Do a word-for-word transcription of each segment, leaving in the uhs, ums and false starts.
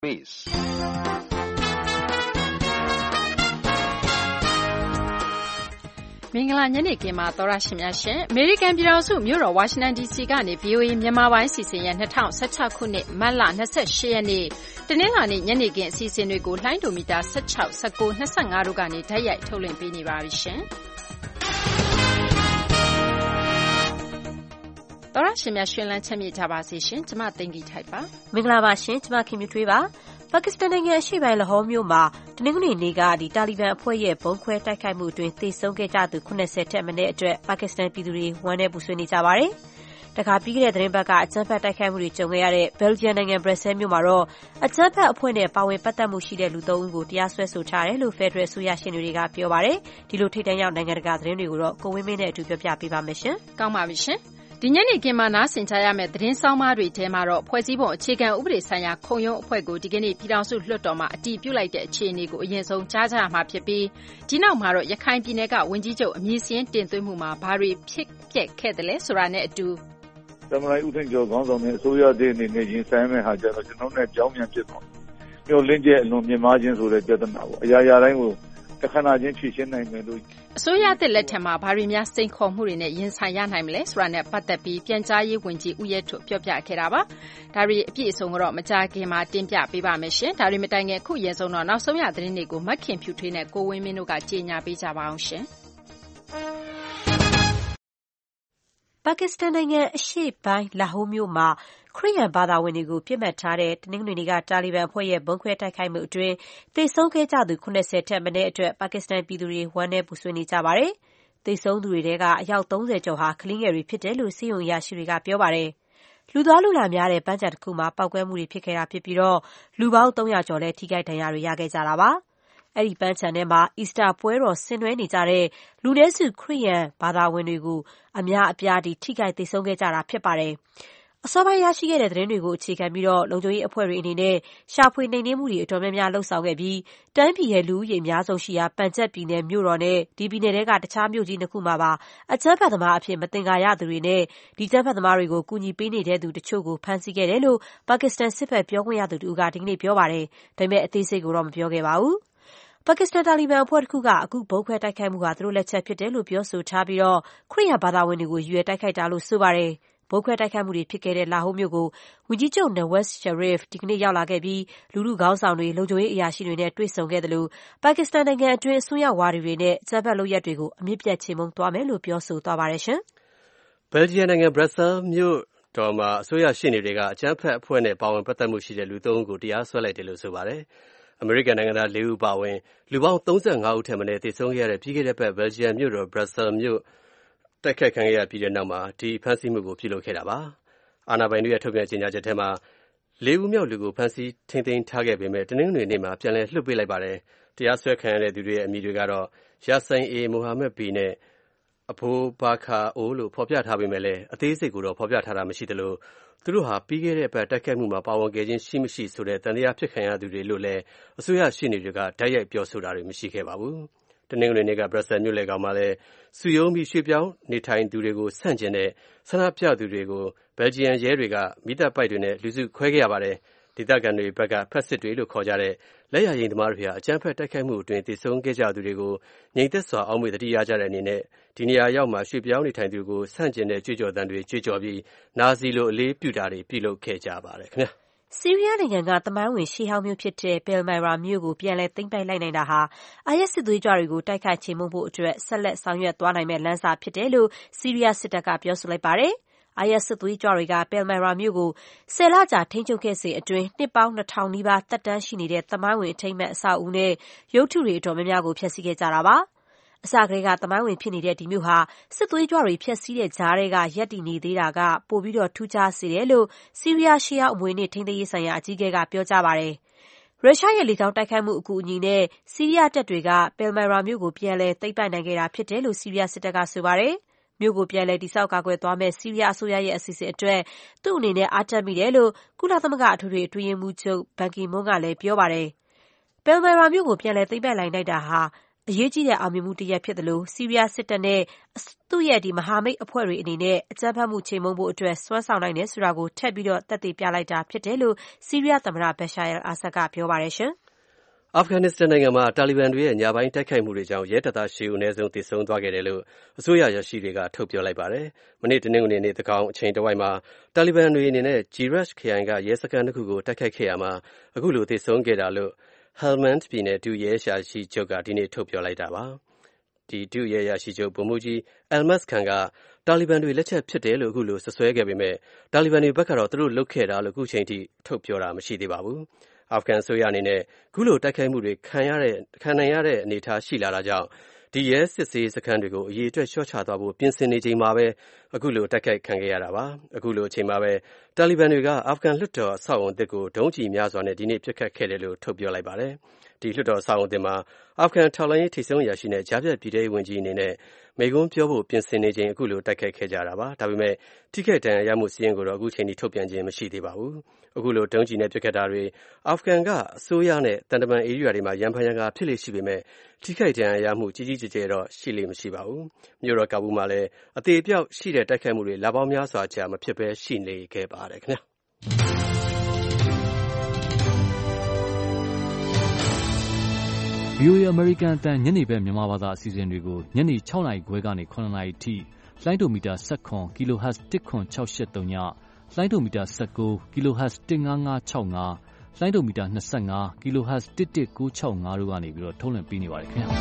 Peace. မင်္ဂလာညနေခင်းမှာသောရရှိများရှင်အမေရိကန်ပြည်ထောင်စုမြို့တော်ဝါရှင်တန် ဒီ စီ ကနေ ဗွီ အို အေ မြန်မာပိုင်းစီစဉ်ရဲ့၂၀၁၆ခုနှစ်မတ်လ၂၈ရက်နေ့တနင်္လာနေ့ညနေခင်းအစီအစဉ်တွေကိုလှိုင်းဒိုမီတာ၁၆ ၁၉ ၂၅တို့ကနေဓာတ်ရိုက်ထုတ်လွှင့်ပေးနေပါပြီရှင်သောရရှိများရှင်လန်းချမ်းမြေ့ကြပါစေရှင်ကျမသိင်္ဂီထိုက်ပါမင်္ဂလာပါရှင်ကျမခင်မြထွေးပါပါကစ္စတန်နိုင်ငံအရှေ့ပိုင်းလာဟောမြို့မှာတနင်္ဂနွေနေ့ကဒီတာလီဘန်အဖွဲ့ရဲ့ဘုံခွဲတိုက်ခိုက်မှုအတွင်းသေဆုံးခဲ့ကြသူ၇၀ထက်မနည်းအတွက်ပါကစ္စတန်ပြည်သူတွေဝမ်းနည်းပူဆွေးနေကြပါတယ်။တခါပြီးခဲ့တဲ့သတင်းပတ်ကအကြမ်းဖက်တိုက်ခိုက်မှုတွေကြုံခဲ့ရတဲ့ဘယ်လ်ဂျီယံနိုင်ငံဘရက်ဆဲမြို့မှာတော့အကြမ်းဖက်အဖွဲ့နဲ့ပါဝင်ပတ်သက်မှုရှိတဲ့လူသုံးဦးကိုတရားစွဲဆိုထားတယ်လို့ဖက်ဒရယ်အစိုးရရှင်းတွေကပြောပါတယ်။ဒီလိုထိပ်တန်းရောက်နိုင်ငံတကာသတင်းတွေကိုတော့ကိုဝင်းမင်းနဲ့အတူပြောပြပေးပါမယ်ရှင်။ကောင်းပါပြီရှင်။ဒီညနေခင်းမှာနားဆင်ကြရမယ့်သတင်းဆောင်မတွေထဲမှာတော့ဖွဲ့စည်းပုံအခြေခံဥပဒေဆိုင်ရာခုံရုံးအဖွဲ့ကိုဒီကနေ့ပြည်ထောင်စုလွှတ်တော်မှာအတည်ပြုလိုက်တဲ့အခြေအနေကိုအရင်ဆုံးကြားကြရမှာဖြစ်ပြီးဒီနောက်မှာတော့ရခိုင်ပြည်နယ်ကဝန်ကြီးချုပ်အမည်စရင်းတင်သွင်းမှုမှာဘာတွေဖြစ်ပျက်ခဲ့တယ်လဲဆိုတာနဲ့အတူသမ္မတဦးထင်ကျော်ခေါင်းဆောင်တဲ့အစိုးရတဲ့အနေနဲ့ရင်ဆိုင်မဲ့ဟာကြတော့ကျွန်တော်တို့နဲ့ကြောင်းပြန်ဖြစ်သွားမျောလင်းကျအလွန်မြင့်မားခြင်းဆိုတဲ့ပြဿနာပေါ့အရာရာတိုင်းကိုတခဏချင်းဖြည့်ရှင်းနိုင်မယ်လို့အစိုးရသစ်လက်ထက်မှာဘာတွေများစိန်ခေါ်မှုတွေနဲ့ရင်ဆိုင်ရနိုင်မလဲဆိုတာနဲ့ပတ်သက်ပြီးပြန်ကြားရေးဝန်ကြီးဦးရဲထွဋ်ပြောပြခဲ့တာပါဒါတွေအပြည့်အစုံကတော့မကြာခင်မှာတင်ပြပေးပါမယ်ရှင်ဒါတွေမတိုင်ခင်အခုရင်ဆုံးတော့နောက်ဆုံးရသတင်းတွေကိုမတ်ခင်ဖြူထွေးနဲ့ကိုဝင်းမင်းတို့ကကြေညာပေးကြပါအောင်ရှင်ပါကစ္စတန်နိုင်ငံအရှေ့ပိုင်းလာဟိုမြို့မှာခရစ်ယာန်ဘာသာဝင်တွေကိုပြစ်မှတ်ထားတဲ့တနင်္ဂနွေနေ့ကတာလီဘန်အဖွဲ့ရဲ့ဘုံခွဲတိုက်ခိုက်မှုအတွင်းသေဆုံးခဲ့ကြသူ၇၀ထက်မနည်းအတွက်ပါကစ္စတန်ပြည်သူတွေဝမ်းနည်းပူဆွေးနေကြပါတယ်။သေဆုံးသူတွေထဲကအယောက်၃၀ကျော်ဟာကလေးငယ်တွေဖြစ်တယ်လို့ဆေးရုံအရာရှိတွေကပြောပါတယ်။လူသွားလူလာများတဲ့ပန်းခြံတစ်ခုမှာပောက်ကွဲမှုတွေဖြစ်ခဲ့တာဖြစ်ပြီးလူပေါင်း၃၀၀ကျော်လည်းထိခိုက်ဒဏ်ရာတွေရခဲ့ကြတာပါ။အဲဒီပန်းခြံထဲမှာအီစတာပွဲတော်ဆင်နွှဲနေကြတဲ့လူနည်းစုခရစ်ယာန်ဘာသာဝင်တွေကိုအများအပြားထိခိုက်သေဆုံးခဲ့ကြတာဖြစ်ပါတယ်။အစောပိုင်းရရှိခဲ့တဲ့သတင်းတွေကိုအခြေခံပြီးလုံခြုံရေးအဖွဲ့တွေအနေနဲ့ရှာဖွေနှိမ်နင်းမှုတွေအတော်များများလုပ်ဆောင်ခဲ့ပြီးတိုင်းပြည်ရဲ့လူဦးရေအများဆုံးရှိရာပန်ဂျပ်ပြည်နယ်မြို့တော်နဲ့ဒီပြည်နယ်ထဲကတခြားမြို့ကြီးနှစ်ခုမှာပါအကြမ်းဖက်သမားအဖြစ်မသင်္ကာရသူတွေနဲ့ဒီအကြမ်းဖက်သမားတွေကိုကူညီပေးနေတဲ့သူတချို့ကိုဖမ်းဆီးခဲ့တယ်လို့ပါကစ္စတန်စစ်ဘက်ပြောခွင့်ရသူတဦးကဒီကနေ့ပြောပါတယ်။ဒါပေမဲ့အသေးစိတ်ကိုတော့မပြောခဲ့ပါဘူး။ပါကစ္စတန်တာလီဘန်အဖွဲ့တစ်ခုကအခုဘုံခွဲတိုက်ခိုက်မှုဟာသူတို့လက်ချက်ဖြစ်တယ်လို့ပြောဆိုထားပြီးခရစ်ယာန်ဘာသာဝင်တွေကိုရည်ရွယ်တိုက်ခိုက်တာလို့ဆိုပါတယ်။ဘုံခွဲတိုက်ခိုက်မှုတွေဖြစ်ခဲ့တဲ့လာဟိုမြို့ကိုဝန်ကြီးချုပ် Nawaz Sharif ဒီကနေ့ရောက်လာခဲ့ပြီးလူထုခေါင်းဆောင်တွေလုံခြုံရေးအရာရှိတွေနဲ့တွေ့ဆုံခဲ့တယ်လို့ပါကစ္စတန်နိုင်ငံအတွင်းအစွန်းရောက်ဝါဒီတွေနဲ့အကြမ်းဖက်လုပ်ရပ်တွေကိုအမြင့်ပြတ်ချေမှုန်းသွားမယ်လို့ပြောဆိုသွားပါတယ်ရှင်။ဘယ်လ်ဂျီယံနိုင်ငံဘရက်ဆဲမြို့တော်မှာအစိုးရရှေ့နေတွေကအကြမ်းဖက်အဖွဲ့နဲ့ပါဝင်ပတ်သက်မှုရှိတဲ့လူသုံးဦးကိုတရားစွဲလိုက်တယ်လို့ဆိုပါတယ်။အမေရိကန်နိုင်ငံသားလေးဦးပါဝင်လူပေါင်း၃၅ဦးထက်မနည်းသေဆုံးခဲ့ရတဲ့ပြီးခဲ့တဲ့ဘက်ဘယ်လ်ဂျီယံမြို့တော်ဘရက်ဆဲမြို့တိုက်ခိုက်ခံရပြီးတဲ့နောက်မှာဒီဖမ်းဆီးမှုကိုပြုလုပ်ခဲ့တာပါ။အာဏာပိုင်တွေရဲ့ထုတ်ပြန်ကြေညာချက်ထဲမှာလေးဦးမြောက်လူကိုဖမ်းဆီးထိန်းသိမ်းထားခဲ့ပေမဲ့တနင်္ဂနွေနေ့မှာပြန်လည်လွှတ်ပေးလိုက်ပါတယ်။တရားစွဲခံရတဲ့သူတွေရဲ့အမည်တွေကတော့ယာဆိုင်အေမိုဟာမက်ဘီနဲ့အဘိုးဘာခါအိုလို့ဖော်ပြထားပေမဲ့လည်းအသေးစိတ်ကိုတော့ဖော်ပြထားတာမရှိသလိုသူတို့ဟာပြီးခဲ့တဲ့အပတ်တိုက်ခိုက်မှုမှာပါဝင်ခဲ့ခြင်းရှိမရှိဆိုတဲ့တန်တရားဖြစ်ခံရသူတွေလို့လည်းအစိုးရရှေ့နေတွေကဓာတ်ရိုက်ပြောဆိုတာတွေမရှိခဲ့ပါဘူး။တနင်္ဂနွေနေ့ကဘရက်ဆဲမြို့လယ်ကောင်မှာလည်းစုရုံးပြီးရွှေ့ပြောင်းနေထိုင်သူတွေကိုဆန့်ကျင်တဲ့ဆန္ဒပြသူတွေကိုဘယ်လ်ဂျီယံရဲတွေကမိတပ်ပိုက်တွေနဲ့လူစုခွဲခဲ့ရပါတယ်။ဒေသခံတွေဘက်ကဖက်စစ်တွေလို့ခေါ်ကြတဲ့လက်ရရင်သမားတွေဟာအကြမ်းဖက်တိုက်ခိုက်မှုအတွင်းသေဆုံးခဲ့ကြသူတွေကိုငြိမ်သက်စွာအောက်မေ့သတိရကြတဲ့အနေနဲ့ဒီနေရာရောက်မှာရွှေ့ပြောင်းနေထိုင်သူကိုဆန့်ကျင်တဲ့ကြွေးကြော်သံတွေကြွေးကြော်ပြီးနာဇီလိုအလေးပြုတာတွေပြုလုပ်ခဲ့ကြပါတယ်ခင်ဗျာ။ဆီးရီးယားနိုင်ငံကသမိုင်းဝင်ရှေးဟောင်းမြို့ဖြစ်တဲ့ပယ်မိုင်ရာမြို့ကိုပြန်လည်သိမ်းပိုက်လိုက်နိုင်တာဟာအိုင်အက်စ်စစ်သွေးကြွတွေကိုတိုက်ခိုက်ချေမှုန်းဖို့အတွက်ဆက်လက်ဆောင်ရွက်သွားနိုင်မယ့်လမ်းစာဖြစ်တယ်လို့ဆီးရီးယားစစ်တပ်ကပြောဆိုလိုက်ပါတယ်။ အိုင်အက်စ်စစ်သွေးကြွတွေကပယ်မိုင်ရာမြို့ကိုဆယ်လကြာထိန်းချုပ်ခဲ့စဉ်အတွင်းနှစ်ပေါင်းနှစ်ထောင်နီးပါးသက်တမ်းရှိနေတဲ့သမိုင်းဝင်အထိမ်းအမှတ်အဆောက်အဦနဲ့ရုပ်တုတွေအတော်များများကိုဖျက်ဆီးခဲ့ကြတာပါ။အစကတည်းကသမိုင်းဝင်ဖြစ်နေတဲ့ဒီမြို့ဟာစစ်သွေးကြွတွေဖျက်ဆီးတဲ့ကြားထဲကရပ်တည်နေသေးတာကပိုပြီးထူးခြားစေတယ်လို့ဆီးရီးယားရှေးဟောင်းအမွေအနှစ်ထိန်းသိမ်းရေးဆိုင်ရာအကြီးအကဲကပြောကြားပါတယ်။ရုရှားရဲ့လေကြောင်းတိုက်ခိုက်မှုအကူအညီနဲ့ဆီးရီးယားတပ်တွေကပယ်မိုင်ရာမြို့ကိုပြန်လည်သိမ်းပိုက်နိုင်ခဲ့တာဖြစ်တယ်လို့ဆီးရီးယားစစ်တပ်ကဆိုပါတယ်။မြို့ကိုပြန်လည်တည်ဆောက်ကာကွယ်သွားမယ့်ဆီးရီးယားအစိုးရရဲ့အစီအစဉ်အတွက်သူ့အနေနဲ့အားတက်မိတယ်လို့ကုလသမဂ္ဂအထွေထွေအတွင်းရေးမှူးချုပ်ဘန်ကီမွန်းကလည်းပြောပါတယ်။ပယ်မိုင်ရာမြို့ကိုပြန်လည်သိမ်းပိုက်နိုင်လိုက်တာဟာအရေးကြီးတဲ့အောင်မြင်မှုတစ်ရပ်ဖြစ်တယ်လို့ဆီးရီးယားစစ်တပ်နဲ့သူ့ရဲ့ဒီမဟာမိတ်အဖွဲ့တွေအနေနဲ့အကြမ်းဖက်မှုချိန်မုံဖို့အတွက်စွမ်းဆောင်နိုင်တယ်ဆိုတာကိုထပ်ပြီးတော့သက်သေပြလိုက်တာဖြစ်တယ်လို့ဆီးရီးယားသမ္မတဘရှာအယ်အာဆတ်ကပြောပါတယ်ရှင်။အာဖဂန်နစ္စတန်နိုင်ငံမှာတာလီဘန်တွေရဲ့ညပိုင်းတိုက်ခိုက်မှုတွေကြောင့်ရဲတပ်သားရှစ်ဦးအနည်းဆုံးသေဆုံးသွားခဲ့တယ်လို့အစိုးရရရှိတွေကထုတ်ပြောလိုက်ပါတယ်။မနေ့တနင်္ဂနွေနေ့သကောင်အချိန်တစ်ဝိုက်မှာတာလီဘန်တွေအနေနဲ့ဂျီရတ်ခရိုင်ကရဲစခန်းတစ်ခုကိုတိုက်ခိုက်ခဲ့ရမှာအခုလိုသေဆုံးခဲ့တာလို့Helmand ပြည်နယ်ဒုရဲရှာရှိချုပ်ကဒီနေ့ထုတ်ပြောလိုက်တာပါ။ဒီဒုရဲရရှိချုပ်ဗိုလ်မှူးကြီး Almas Khan ကတာလီဘန်တွေလက်ချက်ဖြစ်တယ်လို့အခုလိုဆွဆွဲခဲ့ပေမဲ့တာလီဘန်တွေဘက်ကတော့သူတို့လုပ်ခဲ့တာလို့အခုချိန်ထိထုတ်ပြောတာမရှိသေးပါဘူး။အာဖဂန်အစိုးရအနေနဲ့ခုလိုတိုက်ခိုက်မှုတွေခံရတဲ့ခံနိုင်ရတဲ့အနေအထားရှိလာတာကြောင့်ဒီရဲစစ်ဆေးစခန်းတွေကိုအရေးအတွက်လျှော့ချသွားဖို့ပြင်ဆင်နေချိန်မှာပဲအခုလိုတိုက်ခိုက်ခံခဲ့ရတာပါ။အခုလိုအချိန်မှာပဲတာလီဘန်တွေကအာဖဂန်လွှတ်တော်အဆောက်အုံတစ်ကိုဒုံးကျည်များစွာနဲ့ဒီနေ့ပစ်ခတ်ခဲ့တယ်လို့ထုတ်ပြောလိုက်ပါတယ်။ဒီလွှတ်တော်အဆောက်အုံတစ်မှာအာဖဂန်ထောက်လှမ်းရေးထိပ်ဆုံးအရာရှိနဲ့ကြားဖြတ်ပြည်ထောင်စုဝန်ကြီးအနေနဲ့မိန့်ခွန်းပြောဖို့ပြင်ဆင်နေချိန်အခုလိုတိုက်ခိုက်ခဲ့ကြတာပါ။ဒါပေမဲ့ထိခိုက်ဒဏ်ရာရမှုစီးရင်ကိုတော့အခုချိန်ထိထုတ်ပြန်ခြင်းမရှိသေးပါဘူး။အခုလိုဒုံးကျည်နဲ့ပစ်ခတ်တာတွေအာဖဂန်ကအစိုးရနဲ့တန်တမန်ဧရိယာတွေမှာရန်ဖန်ရန်ကာဖြစ်လေရှိပေမဲ့ထိခိုက်ဒဏ်ရာရမှုကြီးကြီးကျယ်ကျယ်တော့ရှိလေမရှိပါဘူး။မြို့တော်ကာဘူးမှာလည်းအသေးအပြောက်ရှိတဲ့တိုက်ခိုက်မှုတွေလပေါင်းများစွာကြာမဖြစ်ဘဲရှိနေခဲ့ပါတယ်ခင်ဗျာ။ဗွီအိုအေ American အတန်ညနေဘက်မြန်မာဘာသာအစီအစဉ်တွေကိုညနေ၆နာရီခွဲကနေ၇နာရီထိလှိုင်းဒိုမီတာ၁၇ kilohertz ၁ခွန်၆၈၃ညလှိုင်းဒိုမီတာ၁၉ kilohertz ၁၅၅၆၅လှိုင်းဒိုမီတာ၂၅ kilohertz ၁၁၉၆၅တို့ကနေပြီးတော့ထုတ်လွှင့်ပေးနေပါတယ်ခင်ဗျာ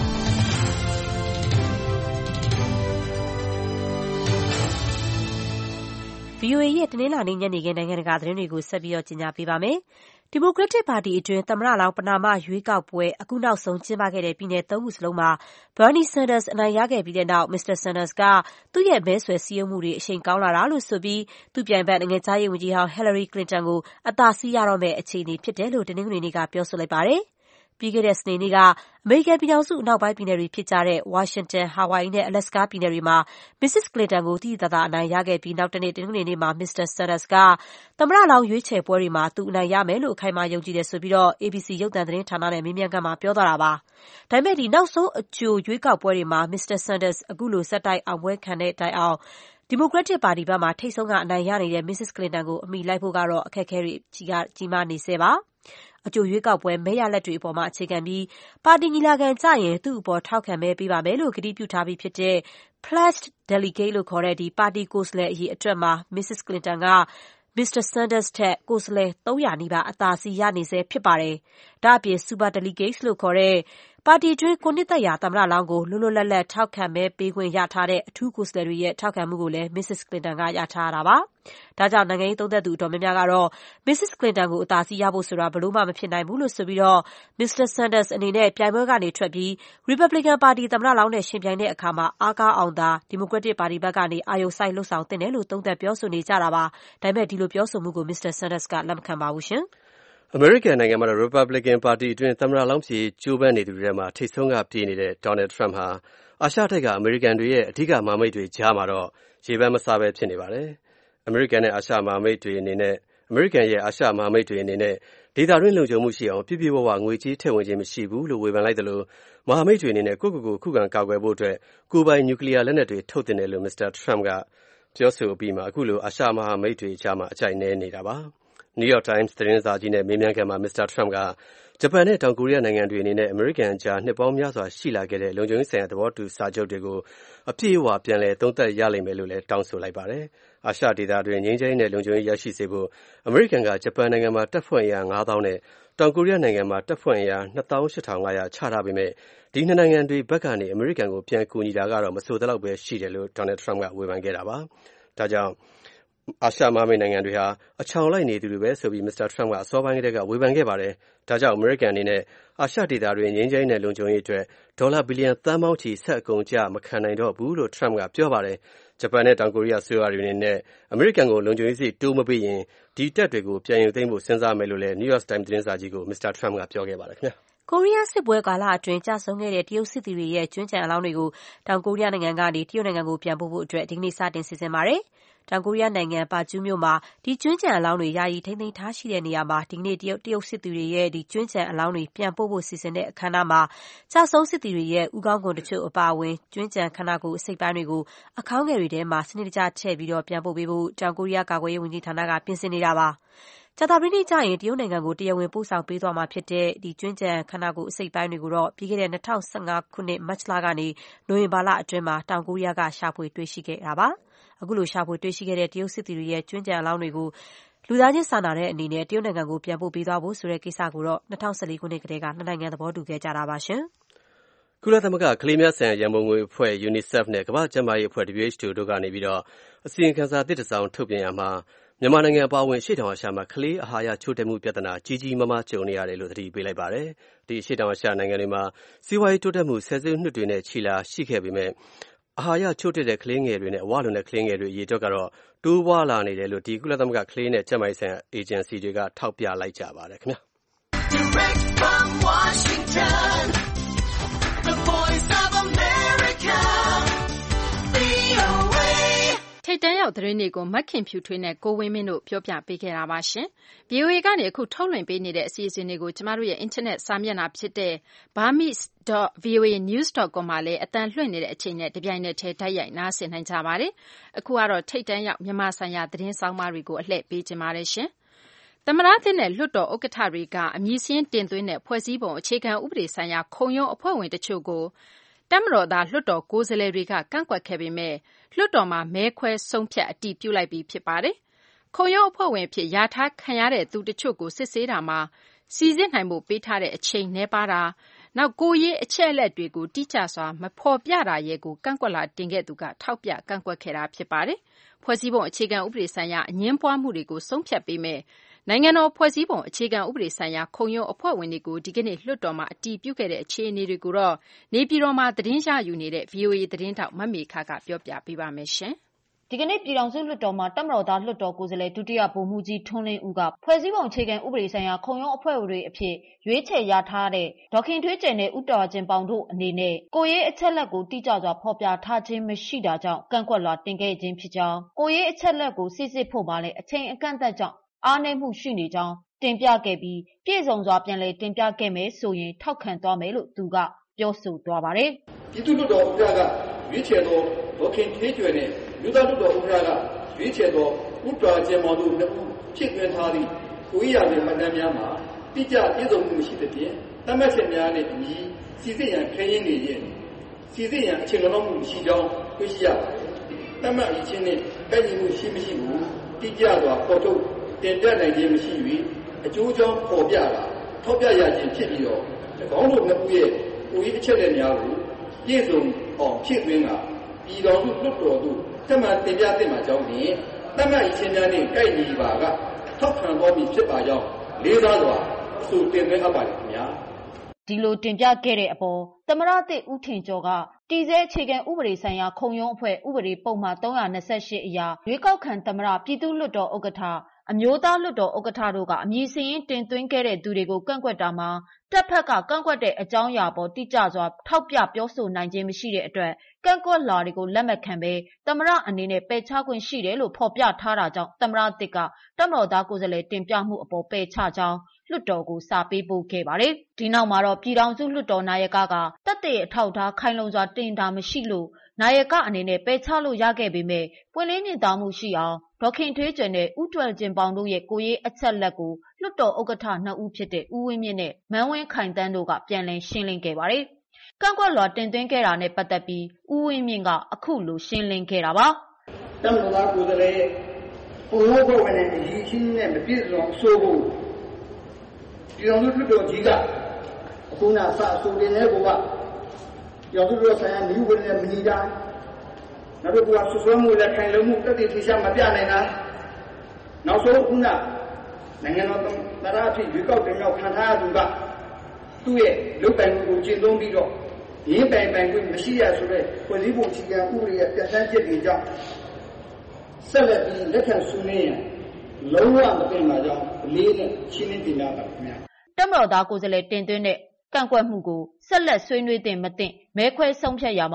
ဗွီအိုအေရဲ့တနင်္လာနေ့ညနေခင်းနိုင်ငံတကာသတင်းတွေကိုဆက်ပြီးတော့ကြီးညာပေးပါမယ်။ဒီမိုကရက်တစ်ပါတီအတွင်းသမ္မတလောင်းပဏာမရွေးကောက်ပွဲအခုနောက်ဆုံးကျင်းပခဲ့တဲ့ပြည်နယ်သုံးခုစလုံးမှာ Bernie Sanders အနိုင်ရခဲ့ပြီးတဲ့နောက် မစ္စတာ Sanders ကသူ့ရဲ့မဲဆွယ်စည်းရုံးမှုတွေအရှိန်ကောင်းလာတာလို့ဆိုပြီးသူ့ပြိုင်ဘက်နိုင်ငံခြားရေးဝန်ကြီးဟောင်း Hillary Clinton ကိုအသာစီးရတော့မယ့်အခြေအနေဖြစ်တယ်လို့တနင်္ဂနွေနေ့ကပြောဆိုလိုက်ပါတယ်။ပြီးခဲ့တဲ့စနေနေ့ကအမေရိကန်ပြည်ထောင်စုအနောက်ပိုင်းပြည်နယ်တွေဖြစ်ကြတဲ့ဝါရှင်တန်၊ဟာဝိုင်အီနဲ့အလက်စကာပြည်နယ်တွေမှာမစ္စစ်ကလင်တန်ကိုသိသိသာသာအနိုင်ရခဲ့ပြီးနောက်တနေ့တနင်္ဂနွေနေ့မှာမစ္စတာဆန်ဒတ်စ်ကသမ္မတလောင်းရွေးချယ်ပွဲတွေမှာသူအနိုင်ရမယ်လို့အခိုင်အမာယုံကြည်တယ်ဆိုပြီးတော့ အေဘီစီရုပ်သံသတင်းဌာနနဲ့မေးမြန်းခန်းမှာပြောသွားတာပါ။ဒါပေမဲ့ဒီနောက်ဆုံးအကြိုရွေးကောက်ပွဲတွေမှာမစ္စတာဆန်ဒတ်စ်အခုလိုဆက်တိုက်အောင်ပွဲခံတဲ့တိုင်အောင်ဒီမိုကရက်တစ်ပါတီဘက်မှာထိပ်ဆုံးကအနိုင်ရနေတဲ့မစ္စစ်ကလင်တန်ကိုအမီလိုက်ဖို့ကတော့အခက်အခဲတွေကြီးမားနေဆဲပါ။အကြိုရွေးကောက်ပွဲမဲရလဒ်တွေအပေါ်မှာအခြေခံပြီးပါတီညီလာခံကျရင်သူ့အပေါ်ထောက်ခံမဲပေးပါမယ်လို့ကတိပြုထားပြီးဖြစ်တဲ့ Pledged Delegate လို့ခေါ်တဲ့ဒီပါတီကိုယ်စားလှယ်အရေအတွက်မှာမစ္စစ်ကလင်တန်ကမစ္စတာဆန်ဒတ်စ်ထက်ကိုယ်စားလှယ်သုံးရာနီးပါးအသာစီးရနေဆဲဖြစ်ပါတယ်။ဒါ့အပြင် Super Delegates လို့ခေါ်တဲ့ပါတီတွင်းကိုနှစ်သက်ရာသမ္မတလောင်းကိုလွတ်လွတ်လပ်လပ်ထောက်ခံမဲပေးခွင့်ရထားတဲ့အထူးကိုယ်စားလှယ်တွေရဲ့ထောက်ခံမှုကိုလည်းမစ္စစ်ကလင်တန်ကရထားတာပါ။ဒါကြောင့်နိုင်ငံရေးသုံးသပ်သူအတော်များများကတော့မစ္စစ်ကလင်တန်ကိုအသာစီးရဖို့ဆိုတာဘယ်လို့မှမဖြစ်နိုင်ဘူးလို့ဆိုပြီးတော့မစ္စတာဆန်ဒတ်စ်အနေနဲ့ပြိုင်ပွဲကနေထွက်ပြီး Republican ပါတီသမ္မတလောင်းနဲ့ယှဉ်ပြိုင်တဲ့အခါမှာအားကောင်းအောင်သာဒီမိုကရက်တစ်ပါတီဘက်ကနေအာရုံစိုက်လှုပ်ဆောင်သင့်တယ်လို့သုံးသပ်ပြောဆိုနေကြတာပါ။ဒါပေမဲ့ဒီလိုပြောဆိုမှုကိုမစ္စတာဆန်ဒတ်စ်ကလက်မခံပါဘူးရှင်။အမေရိကန်နိုင်ငံမှာတော့ Republican ပါတီအတွင်းသမ္မတလောင်းဖြစ်ကြိုးပမ်းနေသူတွေထဲမှာထိပ်ဆုံးကပြေးနေတဲ့ Donald Trump ဟာအာရှတိုက်ကအမေရိကန်တွေရဲ့အဓိကမဟာမိတ်တွေကြားမှာတော့ရေပန်းမစားပဲဖြစ်နေပါတယ်။အမေရိကန်နဲ့အာရှမဟာမိတ်တွေအနေနဲ့အမေရိကန်ရဲ့အာရှမဟာမိတ်တွေအနေနဲ့ဒေသတွင်းလုံခြုံမှုရှိအောင်ပြည့်ပြည့်ဝဝငွေကြေးထည့်ဝင်ခြင်းမရှိဘူးလို့ဝေဖန်လိုက်တယ်လို့မဟာမိတ်တွေအနေနဲ့ကိုယ့်ကိုယ်ကိုခုခံကာကွယ်ဖို့အတွက်ကိုယ်ပိုင်နျူကလ িয়ার လက်နက်တွေထုတ်တင်တယ်လို့မစ္စတာ Trump ကပြောဆိုပြီးမှအခုလိုအာရှမဟာမိတ်တွေကြားမှာအကြိုက်နည်းနေတာပါ။ New York Times သတင်းစာကြီးနဲ့မေးမြန်းခန်းမှာမစ္စတာ Trump ကဂျပန်နဲ့တောင်ကိုရီးယားနိုင်ငံတွေအနေနဲ့အမေရိကန်ကြားနှစ်ပေါင်းများစွာရှိလာခဲ့တဲ့လုံခြုံရေးဆိုင်ရာသဘောတူစာချုပ်တွေကိုအပြည့်အဝပြန်လည်သုံးသပ်ရလိမ့်မယ်လို့လည်းတောင်းဆိုလိုက်ပါတယ်။အာရှဒေသတွင်းငြိမ်းချမ်းရေးနဲ့လုံခြုံရေးရရှိစေဖို့အမေရိကန်ကဂျပန်နိုင်ငံမှာတပ်ဖွဲ့အင်အားငါးသောင်းနဲ့တောင်ကိုရီးယားနိုင်ငံမှာတပ်ဖွဲ့အင်အားနှစ်သောင်းရှစ်ထောင်ငါးရာချထားပေမဲ့ဒီနှစ်နိုင်ငံတွေဘက်ကနေအမေရိကန်ကိုပြန်ကူညီတာကတော့မဆိုသလောက်ပဲရှိတယ်လို့ Donald Trump ကဝေဖန်ခဲ့တာပါ။ဒါကြောင့်အာရှမဟာမိတ်နိုင်ငံတွေဟာအချောင်လိုက်နေသူတွေပဲဆိုပြီးမစ္စတာ Trump ကအစောပိုင်းကတည်းကဝေဖန်ခဲ့ပါတယ်။ဒါကြောင့်အမေရိကန်အနေနဲ့အာရှဒေသတွင်းငြိမ်းချမ်းရေးနဲ့လုံခြုံရေးအတွက်ဒေါ်လာဘီလီယံသန်းပေါင်းချီဆက်အကုန်ကျမခံနိုင်တော့ဘူးလို့ Trump ကပြောပါတယ်။ဂျပန်နဲ့တောင်ကိုရီးယားအစိုးရတွေအနေနဲ့အမေရိကန်ကိုလုံခြုံရေးစည်းတိုးမပေးရင်ဒီတပ်တွေကိုပြန်ရုပ်သိမ်းဖို့စဉ်းစားမယ်လို့လည်း New York Times သတင်းစာကြီးကိုမစ္စတာ Trump ကပြောခဲ့ပါတယ်ခင်ဗျာ။ကိုရီးယားစစ်ပွဲကာလအတွင်းကြာဆုံးခဲ့တဲ့တရုတ်စစ်သည်တွေရဲ့ကျွမ်းကျန်အလောင်းတွေကိုတောင်ကိုရီးယားနိုင်ငံကနေတရုတ်နိုင်ငံကိုပြန်ပို့ဖို့အတွက်ဒီကနေ့စတင်စီစဉ်ပါတယ်။တောင်ကိုရီးယားနိုင်ငံပါကျူးမြို့မှာဒီကျွန်းကြံအလောင်းတွေယာယီထိန်းသိမ်းထားရှိတဲ့နေရာမှာဒီကနေ့တရုတ်တရုတ်စစ်သူတွေရဲ့ဒီကျွန်းကြံအလောင်းတွေပြန်ပို့ဖို့စီစဉ်တဲ့အခမ်းအနားမှာကြာဆုံးစစ်သူတွေရဲ့ဥကောင်းကုန်တချို့အပါအဝင်ကျွန်းကြံခန္ဓာကိုယ်အစိတ်ပိုင်းတွေကိုအခေါင်းငယ်တွေထဲမှာစနစ်တကျထည့်ပြီးတော့ပြန်ပို့ပေးဖို့တောင်ကိုရီးယားကာကွယ်ရေးဝန်ကြီးဌာနကပြင်ဆင်နေတာပါကြာသပတေးနေ့ကျရင်တရုတ်နိုင်ငံကိုတရားဝင်ပို့ဆောင်ပေးသွားမှာဖြစ်တဲ့ဒီကျွန်းကြံခန္ဓာကိုယ်အစိတ်ပိုင်းတွေကိုတော့ပြီးခဲ့တဲ့၂၀၁၅ခုနှစ်မတ်လကနေနိုဝင်ဘာလအတွင်းမှာတောင်ကိုရီးယားကရှာဖွေတွေ့ရှိခဲ့တာပါအခုလိုရှာဖွေတွေ့ရှိခဲ့တဲ့တရုတ်စစ်သည်တွေရဲ့ကျွန်းကြံအလောင်းတွေကိုလူသားချင်းစာနာတဲ့အနေနဲ့တရုတ်နိုင်ငံကိုပြန်ပို့ပေးသွားဖို့ဆိုတဲ့ကိစ္စကိုတော့၂၀၁၄ခုနှစ်ကတည်းကနှစ်နိုင်ငံသဘောတူခဲ့ကြတာပါရှင်ကုလသမဂ္ဂကလေးများဆိုင်ရာရန်ပုံငွေအဖွဲ့ UNICEF နဲ့ကမ္ဘာ့ကျန်းမာရေးအဖွဲ့ W H O တို့ကနေပြီးတော့အစီရင်ခံစာသစ်တစ်စောင်ထုတ်ပြန်ရမှာမြန်မာနိုင်ငံအပါအဝင်ရှေ့တောင်အာရှမှာကလေးအာဟာရချို့တဲ့မှုပြဿနာကြီးကြီးမားမားကြုံနေရတယ်လို့သတိပေးလိုက်ပါတယ်။ဒီရှေ့တောင်အာရှနိုင်ငံတွေမှာစီးပွားရေးတိုးတက်မှုဆယ်စုနှစ်တွေနဲ့ချီလာရှိခဲ့ပေမဲ့အာဟာရချို့တဲ့ကလေးငယ်တွေနဲ့အဝလွန်တဲ့ကလေးငယ်တွေအရေးအတွက်ကတော့တိုးပွားလာနေတယ်လို့ဒီကုလသမဂ္ဂကလေးနဲ့ကျန်းမာရေးဆိုင်ရာအေဂျင်စီတွေကထောက်ပြလိုက်ကြပါတယ်ခင်ဗျာ။ Direct from Washington, the voice of America, V O A ထိပ်တန်းရောက်သတင်းတွေကိုမခင်ဖြူထွေးနဲ့ကိုဝင်းမင်းတို့ပြောပြပေးခဲ့တာပါရှင်။ V O A ကနေအခုထုတ်လွှင့်ပေးနေတဲ့အစီအစဉ်တွေကိုကျမတို့ရဲ့အင်တာနက်စာမျက်နှာဖြစ်တဲ့ burmese dot v o a news dot com မှာလည်းအတန်လွှင့်နေတဲ့အချိန်နဲ့တပြိုင်နက်တည်းတိုက်ရိုက်နားဆင်နိုင်ကြပါတယ်။အခုကတော့ထိပ်တန်းရောက်မြန်မာဆိုင်ရာသတင်းဆောင်မတွေကိုအလှည့်ပေးကြပါရရှင်။သမ္မတသစ်နဲ့လွှတ်တော်ဥက္ကဋ္ဌတွေကအမည်စာရင်းတင်သွင်းတဲ့ဖွဲ့စည်းပုံအခြေခံဥပဒေဆိုင်ရာခုံရုံးအဖွဲ့ဝင်တချို့ကိုတပ်မတော်သားလွှတ်တော်ကိုယ်စားလှယ်တွေကကန့်ကွက်ခဲ့ပေမဲ့လွှတ်တော်မှာမဲခွဲဆုံးဖြတ်အတည်ပြုလိုက်ပြီးဖြစ်ပါတယ်။ခုံရုံးအဖွဲ့ဝင်ဖြစ်ယာထားခံရတဲ့သူတချို့ကိုစစ်ဆေးတာမှာစီစစ်နိုင်ဖို့ပေးထားတဲ့အချိန်နှဲပါတာနောက်ကိုရေးအချက်အလက်တွေကိုတိကျစွာမဖော်ပြတာရဲ့ကိုကန့်ကွက်လာတင်ခဲ့သူကထောက်ပြကန့်ကွက်ခဲ့တာဖြစ်ပါတယ်။ဖွဲ့စည်းပုံအခြေခံဥပဒေဆိုင်ရာအငင်းပွားမှုတွေကိုဆုံးဖြတ်ပေးမဲ့နိုင်ငံတော်ဖွဲ့စည်းပုံအခြေခံဥပဒေဆိုင်ရာခုံရုံးအဖွဲ့ဝင်တွေကိုဒီကနေ့လွှတ်တော်မှာအတည်ပြုခဲ့တဲ့အခြေအနေတွေကိုတော့နေပြည်တော်မှာသတင်းရယူနေတဲ့ V O A သတင်းတောက်မမေခကပြောပြပေးပါမယ်ရှင်။ဒီကနေ့ပြည်ထောင်စုလွှတ်တော်မှာတပ်မတော်သားလွှတ်တော်ကိုယ်စားလှယ်ဒုတိယဗိုလ်မှူးကြီးထွန်းလင်းဦးကဖွဲ့စည်းပုံအခြေခံဥပဒေဆိုင်ရာခုံရုံးအဖွဲ့ဝင်တွေအဖြစ်ရွေးချယ်ရထားတဲ့ဒေါက်ခင်ထွေးကျယ်နဲ့ဦးတော်ကျင်ပေါင်တို့အနေနဲ့ကိုရေးအချက်လက်ကိုတိကျစွာဖော်ပြထားခြင်းမရှိတာကြောင့်ကန့်ကွက်လွှာတင်ခဲ့ခြင်းဖြစ်ကြောင်းကိုရေးအချက်လက်ကိုစစ်စစ်ဖို့ပါလဲအချိန်အကန့်အသတ်ကြောင့်အားနည်းမှုရှိနေကြောင်းတင်ပြခဲ့ပြီးပြည့်စုံစွာပြန်လည်တင်ပြခဲ့မယ်ဆိုရင်ထောက်ခံသွားမယ်လို့သူကပြောဆိုသွားပါတယ်။ပြည်သူ့လွှတ်တော်ဥက္ကဋ္ဌကရွေးချယ်သောဒေါက်ခင်ထွေးကျယ်နဲ့လူသားလွှတ်တော်ဥက္ကဋ္ဌကရွေးချယ်သောဥတ္တရာကျင်မောင်တို့နှစ်ဦးဖြစ်သွင်းထားသည့်ကိုယ်ရည်မှတ်တမ်းများမှာတိကျပြည့်စုံမှုမရှိသဖြင့်တတ်မှတ်ချက်များနဲ့အညီစီစစ်ရန်ခရင်နေရင်စီစစ်ရန်အခြေလုံမှုမရှိကြောင်းတွေ့ရှိရပါတယ်။တတ်မှတ်အချင်းနဲ့တိုက်ညီမှုရှိမရှိကိုတိကျစွာပေါ်ထုတ်တင်ပြနိုင်ခြင်းမရှိ၍အကျိုးကြောင့်ပေါ်ပြတာထောက်ပြရခြင်းဖြစ်ပြီးတော့၎င်းတို့နှစ်ဦးရဲ့ကိုယ်ရည်အချက်လက်များကိုပြည့်စုံအောင်ဖြည့်သွင်းတာပြည်တော်စုလွှတ်တော်တို့တမန်တင်ပြသင့်မှာကြောင်းဖြင့်တမန်အချင်းများနဲ့ကိုက်ညီပါကထောက်ခံတော်မူဖြစ်ပါကြောင်းလေးစားစွာအဆိုတင်သွင်းအပ်ပါတယ်ခင်ဗျာဒီလိုတင်ပြခဲ့တဲ့အပေါ်သမရသစ်ဦးထင်ကျော်ကတည်ဆဲအခြေခံဥပဒေဆိုင်ရာခုံရုံးအဖွဲ့ဥပဒေပုံမှန်၃၂၈အရာရွေးကောက်ခံသမရပြည်သူ့လွှတ်တော်ဥက္ကဋ္ဌအမျိုးသားလွှတ်တော်ဥက္ကဋ္ဌတို့ကအမည်စရင်းတင်သွင်းခဲ့တဲ့သူတွေကိုကန့်ကွက်တာမှာတပ်ဖက်ကကန့်ကွက်တဲ့အကြောင်းအရာပေါ်တိကျစွာထောက်ပြပြောဆိုနိုင်ခြင်းမရှိတဲ့အတွက်ကန့်ကွက်လာတွေကိုလက်မခံဘဲသမရအနေနဲ့ပယ်ချခွင့်ရှိတယ်လို့ဖော်ပြထားတာကြောင့်သမရတစ်ကတပ်မတော်သားကိုယ်စားလှယ်တင်ပြမှုအပေါ်ပယ်ချကြောင်းလွှတ်တော်ကိုစာပေးပို့ခဲ့ပါတယ်။ဒီနောက်မှာတော့ပြည်ထောင်စုလွှတ်တော်နာယကကတပ်တဲ့အထောက်အထားခိုင်လုံစွာတင်တာမရှိလို့နာယကအနေနဲ့ပယ်ချလို့ရခဲ့ပေမဲ့ပွင့်လင်းမြင်သာမှုရှိအောင်ဒေါက်ခင်ထွေးကျယ်နဲ့ဦးတွယ်ကျင်ပေါင်တို့ရဲ့ကိုရေးအချက်လက်ကိုလွှတ်တော်ဥက္ကဋ္ဌနှစ်ဦးဖြစ်တဲ့ဦးဝင်းမြင့်နဲ့မန်းဝင်းခိုင်တန်းတို့ကပြန်လည်ရှင်းလင်းခဲ့ပါတယ်။ကန့်ကွက်လွှာတင်သွင်းခဲ့တာနဲ့ပတ်သက်ပြီးဦးဝင်းမြင့်ကအခုလိုရှင်းလင်းခဲ့တာပါ။တပ်မတော်သားကိုယ်စားလှယ်ဘုံဘုံဝင်တဲ့အရေးချင်းနဲ့မပြည့်စုံဆိုဖို့ပြည်တော်စုလွှတ်တော်ကြီးကအခုနစအဆိုတင်တဲ့ဘုရားရောသူတို့ဆိုင်ရာnewဝင်တဲ့မနီတာနောက်တော့ဆွဆွဲမှုလက်ခံလုံးမှုတက်တည်ထရှားမပြနိုင်တာနောက်ဆုံးခုနနိုင်ငံတော်သမ္မတအဖြစ်ရွေးကောက်တင်မြှောက်ခံထားရသူကသူ့ရဲ့လုတ်ပိုင်မှုကိုကျင့်သုံးပြီးတော့ရင်းပိုင်ပိုင်ခွင့်မရှိရဆိုတဲ့ဖွဲ့စည်းပုံအခြေခံဥပဒေရဲ့ပြဋ္ဌာန်းချက်တွေကြောင့်ဆက်လက်ပြီးလက်ခံဆွေးနွေးရန်လုံးဝမတင်ပါကြောင်းအလေးနဲ့ရှင်းလင်းတင်ပြပါခင်ဗျာတပ်မတော်သားကိုယ်စားလှယ်တင်သွင်းတဲ့ကန့်ကွက်မှုကိုဆက်လက်ဆွေးနွေးသင့်မသင့်မဲခွဲဆုံးဖြတ်ရမှာ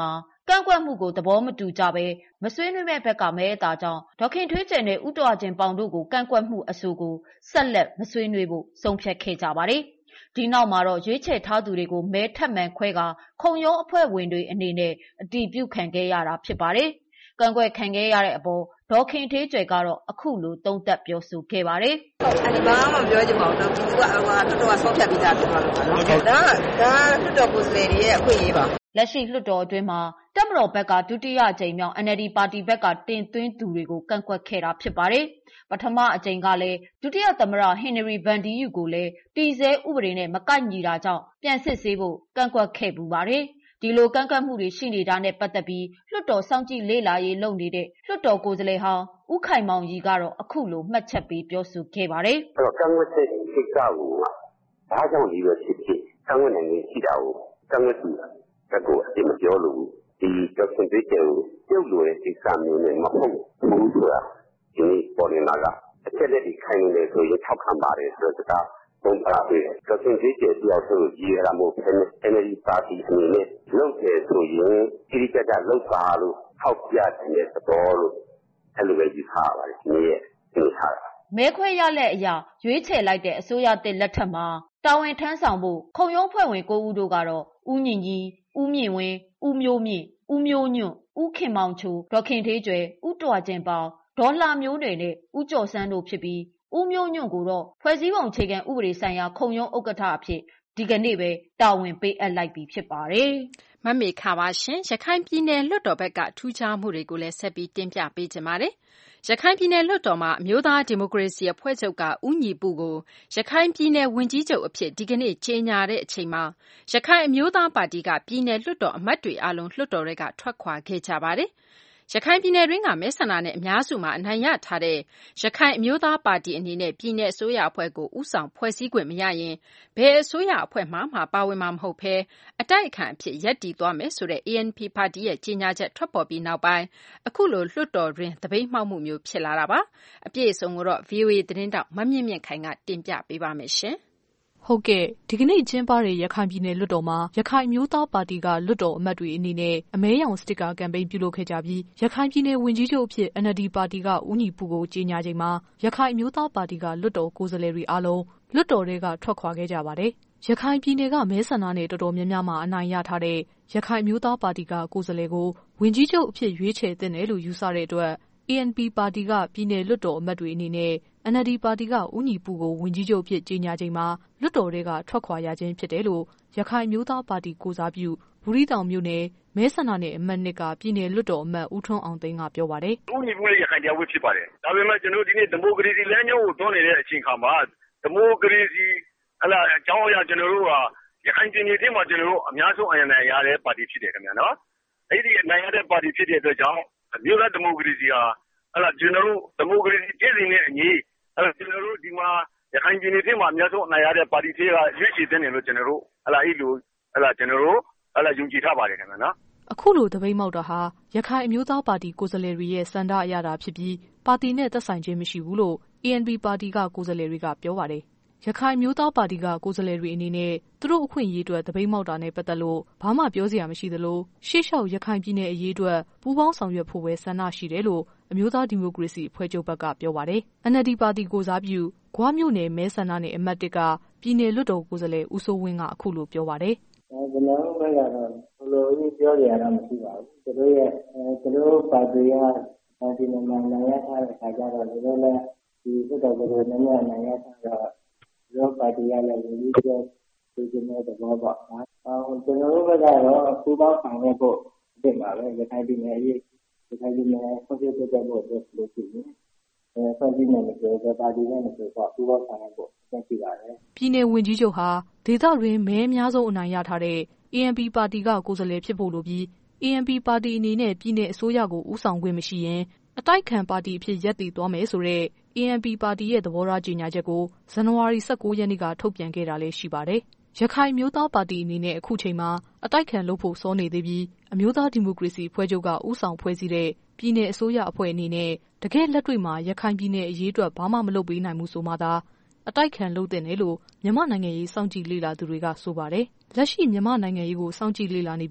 ကန့်ကွက်မှုကိုသဘောမတူကြဘဲမဆွေးနွေးမဲ့ဘက်ကမဲအသာကြောင့်ဒေါခင်ထွေးကျယ်နဲ့ဦးတော်အကျင်ပေါင်တို့ကိုကန့်ကွက်မှုအဆိုကိုဆက်လက်မဆွေးနွေးဖို့ဆုံးဖြတ်ခဲ့ကြပါတယ်။ဒီနောက်မှာတော့ရွေးချယ်ထားသူတွေကိုမဲထပ်မံခွဲကာခုံရုံးအဖွဲ့ဝင်တွေအနေနဲ့အတည်ပြုခံခဲ့ရတာဖြစ်ပါတယ်။ကန့်ကွက်ခံခဲ့ရတဲ့အပေါ်ဒေါခင်ထွေးကျယ်ကတော့အခုလိုသုံးသပ်ပြောဆိုခဲ့ပါတယ်။။အဲ့ဒီဘာမှပြောချင်ပါဘူးတော့ဒီကဟိုတော်တော်ဆုံးဖြတ်ပြီးသားဖြစ်ပါလို့ပါနော်။ဒါကဒါလွှတ်တော်ကိုယ်စားလှယ်တွေရဲ့အခွင့်အရေးပါ။လက်ရှိလွှတ်တော်အတွင်းမှာတပ်မတော်ဘက်ကဒုတိယအကြိမ်မြောက် N L D ပါတီဘက်ကတင်သွင်းသူတွေကိုကန့်ကွက်ခဲ့တာဖြစ်ပါတယ်။ပထမအကြိမ်ကလည်းဒုတိယသမ္မတဟင်နရီဗန်ဒီယူကိုလည်းတည်ဆဲဥပဒေနဲ့မကိုက်ညီတာကြောင့်ပြန်စစ်ဆေးဖို့ကန့်ကွက်ခဲ့ပူပါတယ်။ဒီလိုကန့်ကွက်မှုတွေရှိနေတာနဲ့ပတ်သက်ပြီးလွှတ်တော်စောင့်ကြည့်လေ့လာရေးလုပ်နေတဲ့လွှတ်တော်ကိုယ်စားလှယ်ဟောင်းဦးခိုင်မောင်ရီကတော့အခုလိုမှတ်ချက်ပေးပြောဆိုခဲ့ပါတယ်။အဲ့တော့ကန့်ကွက်တဲ့ကိစ္စကိုဘာကြောင့်ဒီလိုဖြစ်ဖြစ်ကန့်ကွက်နိုင်နေရှိတာကိုကန့်ကွက်သူကကိုအပြစ်မပြောလို့ဒီဒေါခင်ထွေးကျယ်ကိုပြုတ်လို့တဲ့ကိစ္စမျိုးနဲ့မဟုတ်ဘူးဆိုတာဒီနေ့ပေါ်နေတာကအချက်လက်ဒီခိုင်နေတယ်ဆိုရင်ထောက်ခံပါတယ်ဆိုတော့ပုံပြပေးတယ်ဒေါခင်ထွေးကျယ်တယောက်ဆိုကြီးရတာမဟုတ်ဘဲ N L D ပါတီအနေနဲ့လုပ်တယ်ဆိုရင်ဒီကြကြလုပ်ပါလို့ထောက်ပြတဲ့သဘောလို့အဲ့လိုပဲယူဆရပါတယ်ဒီနေ့ဒီထားတာမဲခွဲရလက်အရာရွေးချယ်လိုက်တဲ့အစိုးရသစ်လက်ထက်မှာတာဝန်ထမ်းဆောင်ဖို့ခုံရုံးဖွဲ့ဝင်ကိုဦးတို့ကတော့ဦးညင်ကြီးဦးမြင့်ဝင်းဦးမျိုးမြင့်ဦးမျိုးညွန့်ဦးခင်မောင်ချိုဒေါခင်ထေးကျွယ်ဦးတော်ကျင်ပေါင်ဒေါ်လာမျိုးတွေနဲ့ဦးကျော်စန်းတို့ဖြစ်ပြီးဦးမျိုးညွန့်ကိုတော့ဖွဲ့စည်းပုံအခြေခံဥပဒေဆိုင်ရာခုံရုံးဥက္ကဋ္ဌအဖြစ်ဒီကနေ့ပဲတာဝန်ပေးအပ်လိုက်ပြီဖြစ်ပါတယ်။မမေခပါရှင်ရခိုင်ပြည်နယ်လွှတ်တော်ဘက်ကထူးခြားမှုတွေကိုလည်းဆက်ပြီးတင်ပြပေးကြပါမယ်။ရခိုင်ပြည်နယ်လွှတ်တော်မှာအမျိုးသားဒီမိုကရေစီအဖွဲ့ချုပ်ကဦးညီပူကိုရခိုင်ပြည်နယ်ဝန်ကြီးချုပ်အဖြစ်ဒီကနေ့ကြေညာတဲ့အချိန်မှာရခိုင်အမျိုးသားပါတီကပြည်နယ်လွှတ်တော်အမတ်တွေအားလုံးလွှတ်တော်တွေကထွက်ခွာခဲ့ကြပါတယ်။ရခိုင်ပြည်နယ်တွင်းကမဲဆန္ဒနဲ့အများစုမှာအနိုင်ရထားတဲ့ရခိုင်အမျိုးသားပါတီအနေနဲ့ပြည်내အစိုးရအဖွဲ့ကိုဥဆောင်ဖွဲ့စည်းခွင့်မရရင်ဘယ်အစိုးရအဖွဲ့မှမှပါဝင်မှာမဟုတ်ဘဲအတိုက်အခံအဖြစ်ရပ်တည်သွားမယ်ဆိုတဲ့ A N P ပါတီရဲ့ကြေညာချက်ထွက်ပေါ်ပြီးနောက်ပိုင်းအခုလိုလွှတ်တော်တွင်သပိတ်မှောက်မှုမျိုးဖြစ်လာတာပါအပြည့်အစုံကိုတော့ V O A သတင်းတောက်မမြင့်မြင့်ခိုင်ကတင်ပြပေးပါမယ်ရှင်ဟုတ်ကဲ့ဒီကနေ့ကျင်းပတဲ့ရခိုင်ပြည်နယ်လွှတ်တော်မှာရခိုင်မျိုးသားပါတီကလွှတ်တော်အမတ်တွေအနေနဲ့အမဲရောင်စတစ်ကာကမ်ပိန်းပြုလုပ်ခဲ့ကြပြီးရခိုင်ပြည်နယ်ဝန်ကြီးချုပ်အဖြစ် N L D ပါတီကဦးညီပူကိုကြေညာချိန်မှာရခိုင်မျိုးသားပါတီကလွှတ်တော်ကိုယ်စားလှယ်တွေအားလုံးလွှတ်တော်တွေကထွက်ခွာခဲ့ကြပါတယ်ရခိုင်ပြည်နယ်ကမဲဆန္ဒနယ်တော်တော်များများမှာအနိုင်ရထားတဲ့ရခိုင်မျိုးသားပါတီကကိုယ်စားလှယ်ကိုဝန်ကြီးချုပ်အဖြစ်ရွေးချယ်သင့်တယ်လို့ယူဆတဲ့အတွက် A N P ပါတီကပြည်နယ်လွှတ်တော်အမတ်တွေအနေနဲ့N L D ပါတီကဦးညီပူကိုဝန်ကြီးချုပ်ဖြစ်ကြေညာချိန်မှာလွှတ်တော်တွေကထွက်ခွာရခြင်းဖြစ်တယ်လို့ရခိုင်မျိုးသားပါတီကိုစားပြုဘူးရီတောင်မြို့နယ်မဲဆန္ဒနယ်အမတ်နှစ်ကပြည်နယ်လွှတ်တော်အမတ်ဦးထွန်းအောင်သိန်းကပြောပါတယ်။ဦးညီပူရဲ့ရခိုင်တရားဝတ်ဖြစ်ပါတယ်။ဒါပေမဲ့ကျွန်တော်ဒီနေ့ဒီမိုကရေစီလမ်းကြောင်းကိုတွန်းနေတဲ့အချိန်ခါမှာဒီမိုကရေစီအလားအကြောင်းအရာကျွန်တော်တို့ကရခိုင်ပြည်နယ်ထဲမှာကျွန်တော်တို့အများဆုံးအနိုင်ရတဲ့ပါတီဖြစ်တယ်ခင်ဗျာနော်။အဲ့ဒီအနိုင်ရတဲ့ပါတီဖြစ်တဲ့အတွက်ကြောင့်မြို့သားဒီမိုကရေစီဟာအဲ့ဒါကျွန်တော်တို့ဒီမိုကရေစီပြည်စဉ်နဲ့အညီအဲ့ကျွန်တော်တို့ဒီမှာရခိုင်ပြည်နယ်ထဲမှာအများဆုံးအနိုင်ရတဲ့ပါတီတွေကရွေးချယ်တဲ့နေလို့ကျွန်တော်တို့အဲ့ဒါအဲ့လိုအဲ့ဒါကျွန်တော်တို့အဲ့ဒါယုံကြည်ထားပါတယ်ခင်ဗျာနော်အခုလိုတပိတ်မောက်တာဟာရခိုင်အမျိုးသားပါတီကိုယ်စားလှယ်တွေရဲ့စန္ဒအရတာဖြစ်ပြီးပါတီနဲ့သက်ဆိုင်ခြင်းမရှိဘူးလို့ A N P ပါတီကကိုယ်စားလှယ်တွေကပြောပါတယ်ရခိုင်မျိုးသားပါတီကကိုယ်စားလှယ်တွေအနေနဲ့သူတို့အခွင့်အရေးအတွက်တပိတ်မောက်တာနဲ့ပတ်သက်လို့ဘာမှပြောစရာမရှိသလိုရှေ့လျှောက်ရခိုင်ပြည်နယ်အရေးအတွက်ပူးပေါင်းဆောင်ရွက်ဖို့ပဲဆန္ဒရှိတယ်လို့အမျိုးသားဒီမိုကရေစီအဖွဲ့ချုပ်ဘက်ကပြောပါတယ်။ N L D ပါတီကိုစားပြုဂွမြို့နယ်မဲဆန္ဒနယ်အမတ်တစ်ကပြည်နယ်လွှတ်တော်ကိုယ်စားလှယ်ဦးစိုးဝင်းကအခုလိုပြောပါတယ်။အဲကျွန်တော်တို့ဘက်ကတော့ဘယ်လိုကြီးပြောကြရတာမရှိပါဘူး။သူတို့ရဲ့အဲသူတို့ပါတီကဒီနေ့မှနိုင်ရထားတဲ့အခါကျတော့သူတို့လည်းဒီလွှတ်တော်ကိုယ်စားလှယ်များနိုင်ရထားတော့ရောပါတီရလည်းဒီလိုပြောဒီနေ့တော့ဘောပါ။အော်ကျွန်တော်တို့ဘက်ကတော့ပူပေါင်းဆောင်ရွက်ဖို့ပြင်ပါပဲရခိုင်ပြည်နယ်အရေးရခိုင်ပြည်နယ်ဆက်ပြတ်တဲ့ဖို့လို့ပြောပြီးအဲဆက်ပြီးနေတယ်ပါတီနဲ့ဆိုတော့ပူပေါင်းဆောင်ရွက်ဖို့ဆက်ရှိပါတယ်။ပြည်နယ်ဝန်ကြီးချုပ်ဟာဒေသတွင်းမဲအများဆုံးအနိုင်ရထားတဲ့ A N P ပါတီကကိုယ်စားလှယ်ဖြစ်ဖို့လိုပြီး A N P ပါတီအနေနဲ့ပြည်နယ်အစိုးရကိုဦးဆောင်ခွင့်မရှိရင်အတိုက်ခံပါတီအဖြစ်ရပ်တည်သွားမယ်ဆိုတဲ့ A N P ပါတီရဲ့သဘောထားကြေညာချက်ကိုဇန်နဝါရီ၁၉ရက်နေ့ကထုတ်ပြန်ခဲ့တာလည်းရှိပါတယ်။ရခိုင်မျိုးသားပါတီအနေနဲ့အခုချိန်မှာအတိုက်ခံလုပ်ဖို့စောနေသေးပြီးအမျိုးသားဒီမိုကရေစီအဖွဲ့ချုပ်ကဦးဆောင်ဖွဲ့စည်းတဲ့ပြည်내အစိုးရအဖွဲ့အနေနဲ့တကယ်လက်တွေ့မှာရခိုင်ပြည်နယ်အရေးအတွက်ဘာမှမလုပ်ပေးနိုင်ဘူးဆိုမှသာအတိုက်ခံလုပ်တဲ့နယ်လို့မြန်မာနိုင်ငံရေးစောင့်ကြည့်လေ့လာသူတွေကဆိုပါတယ်။လက်ရှိမြန်မာနိုင်ငံရေးကိုစောင့်ကြည့်လေ့လာနေပြီး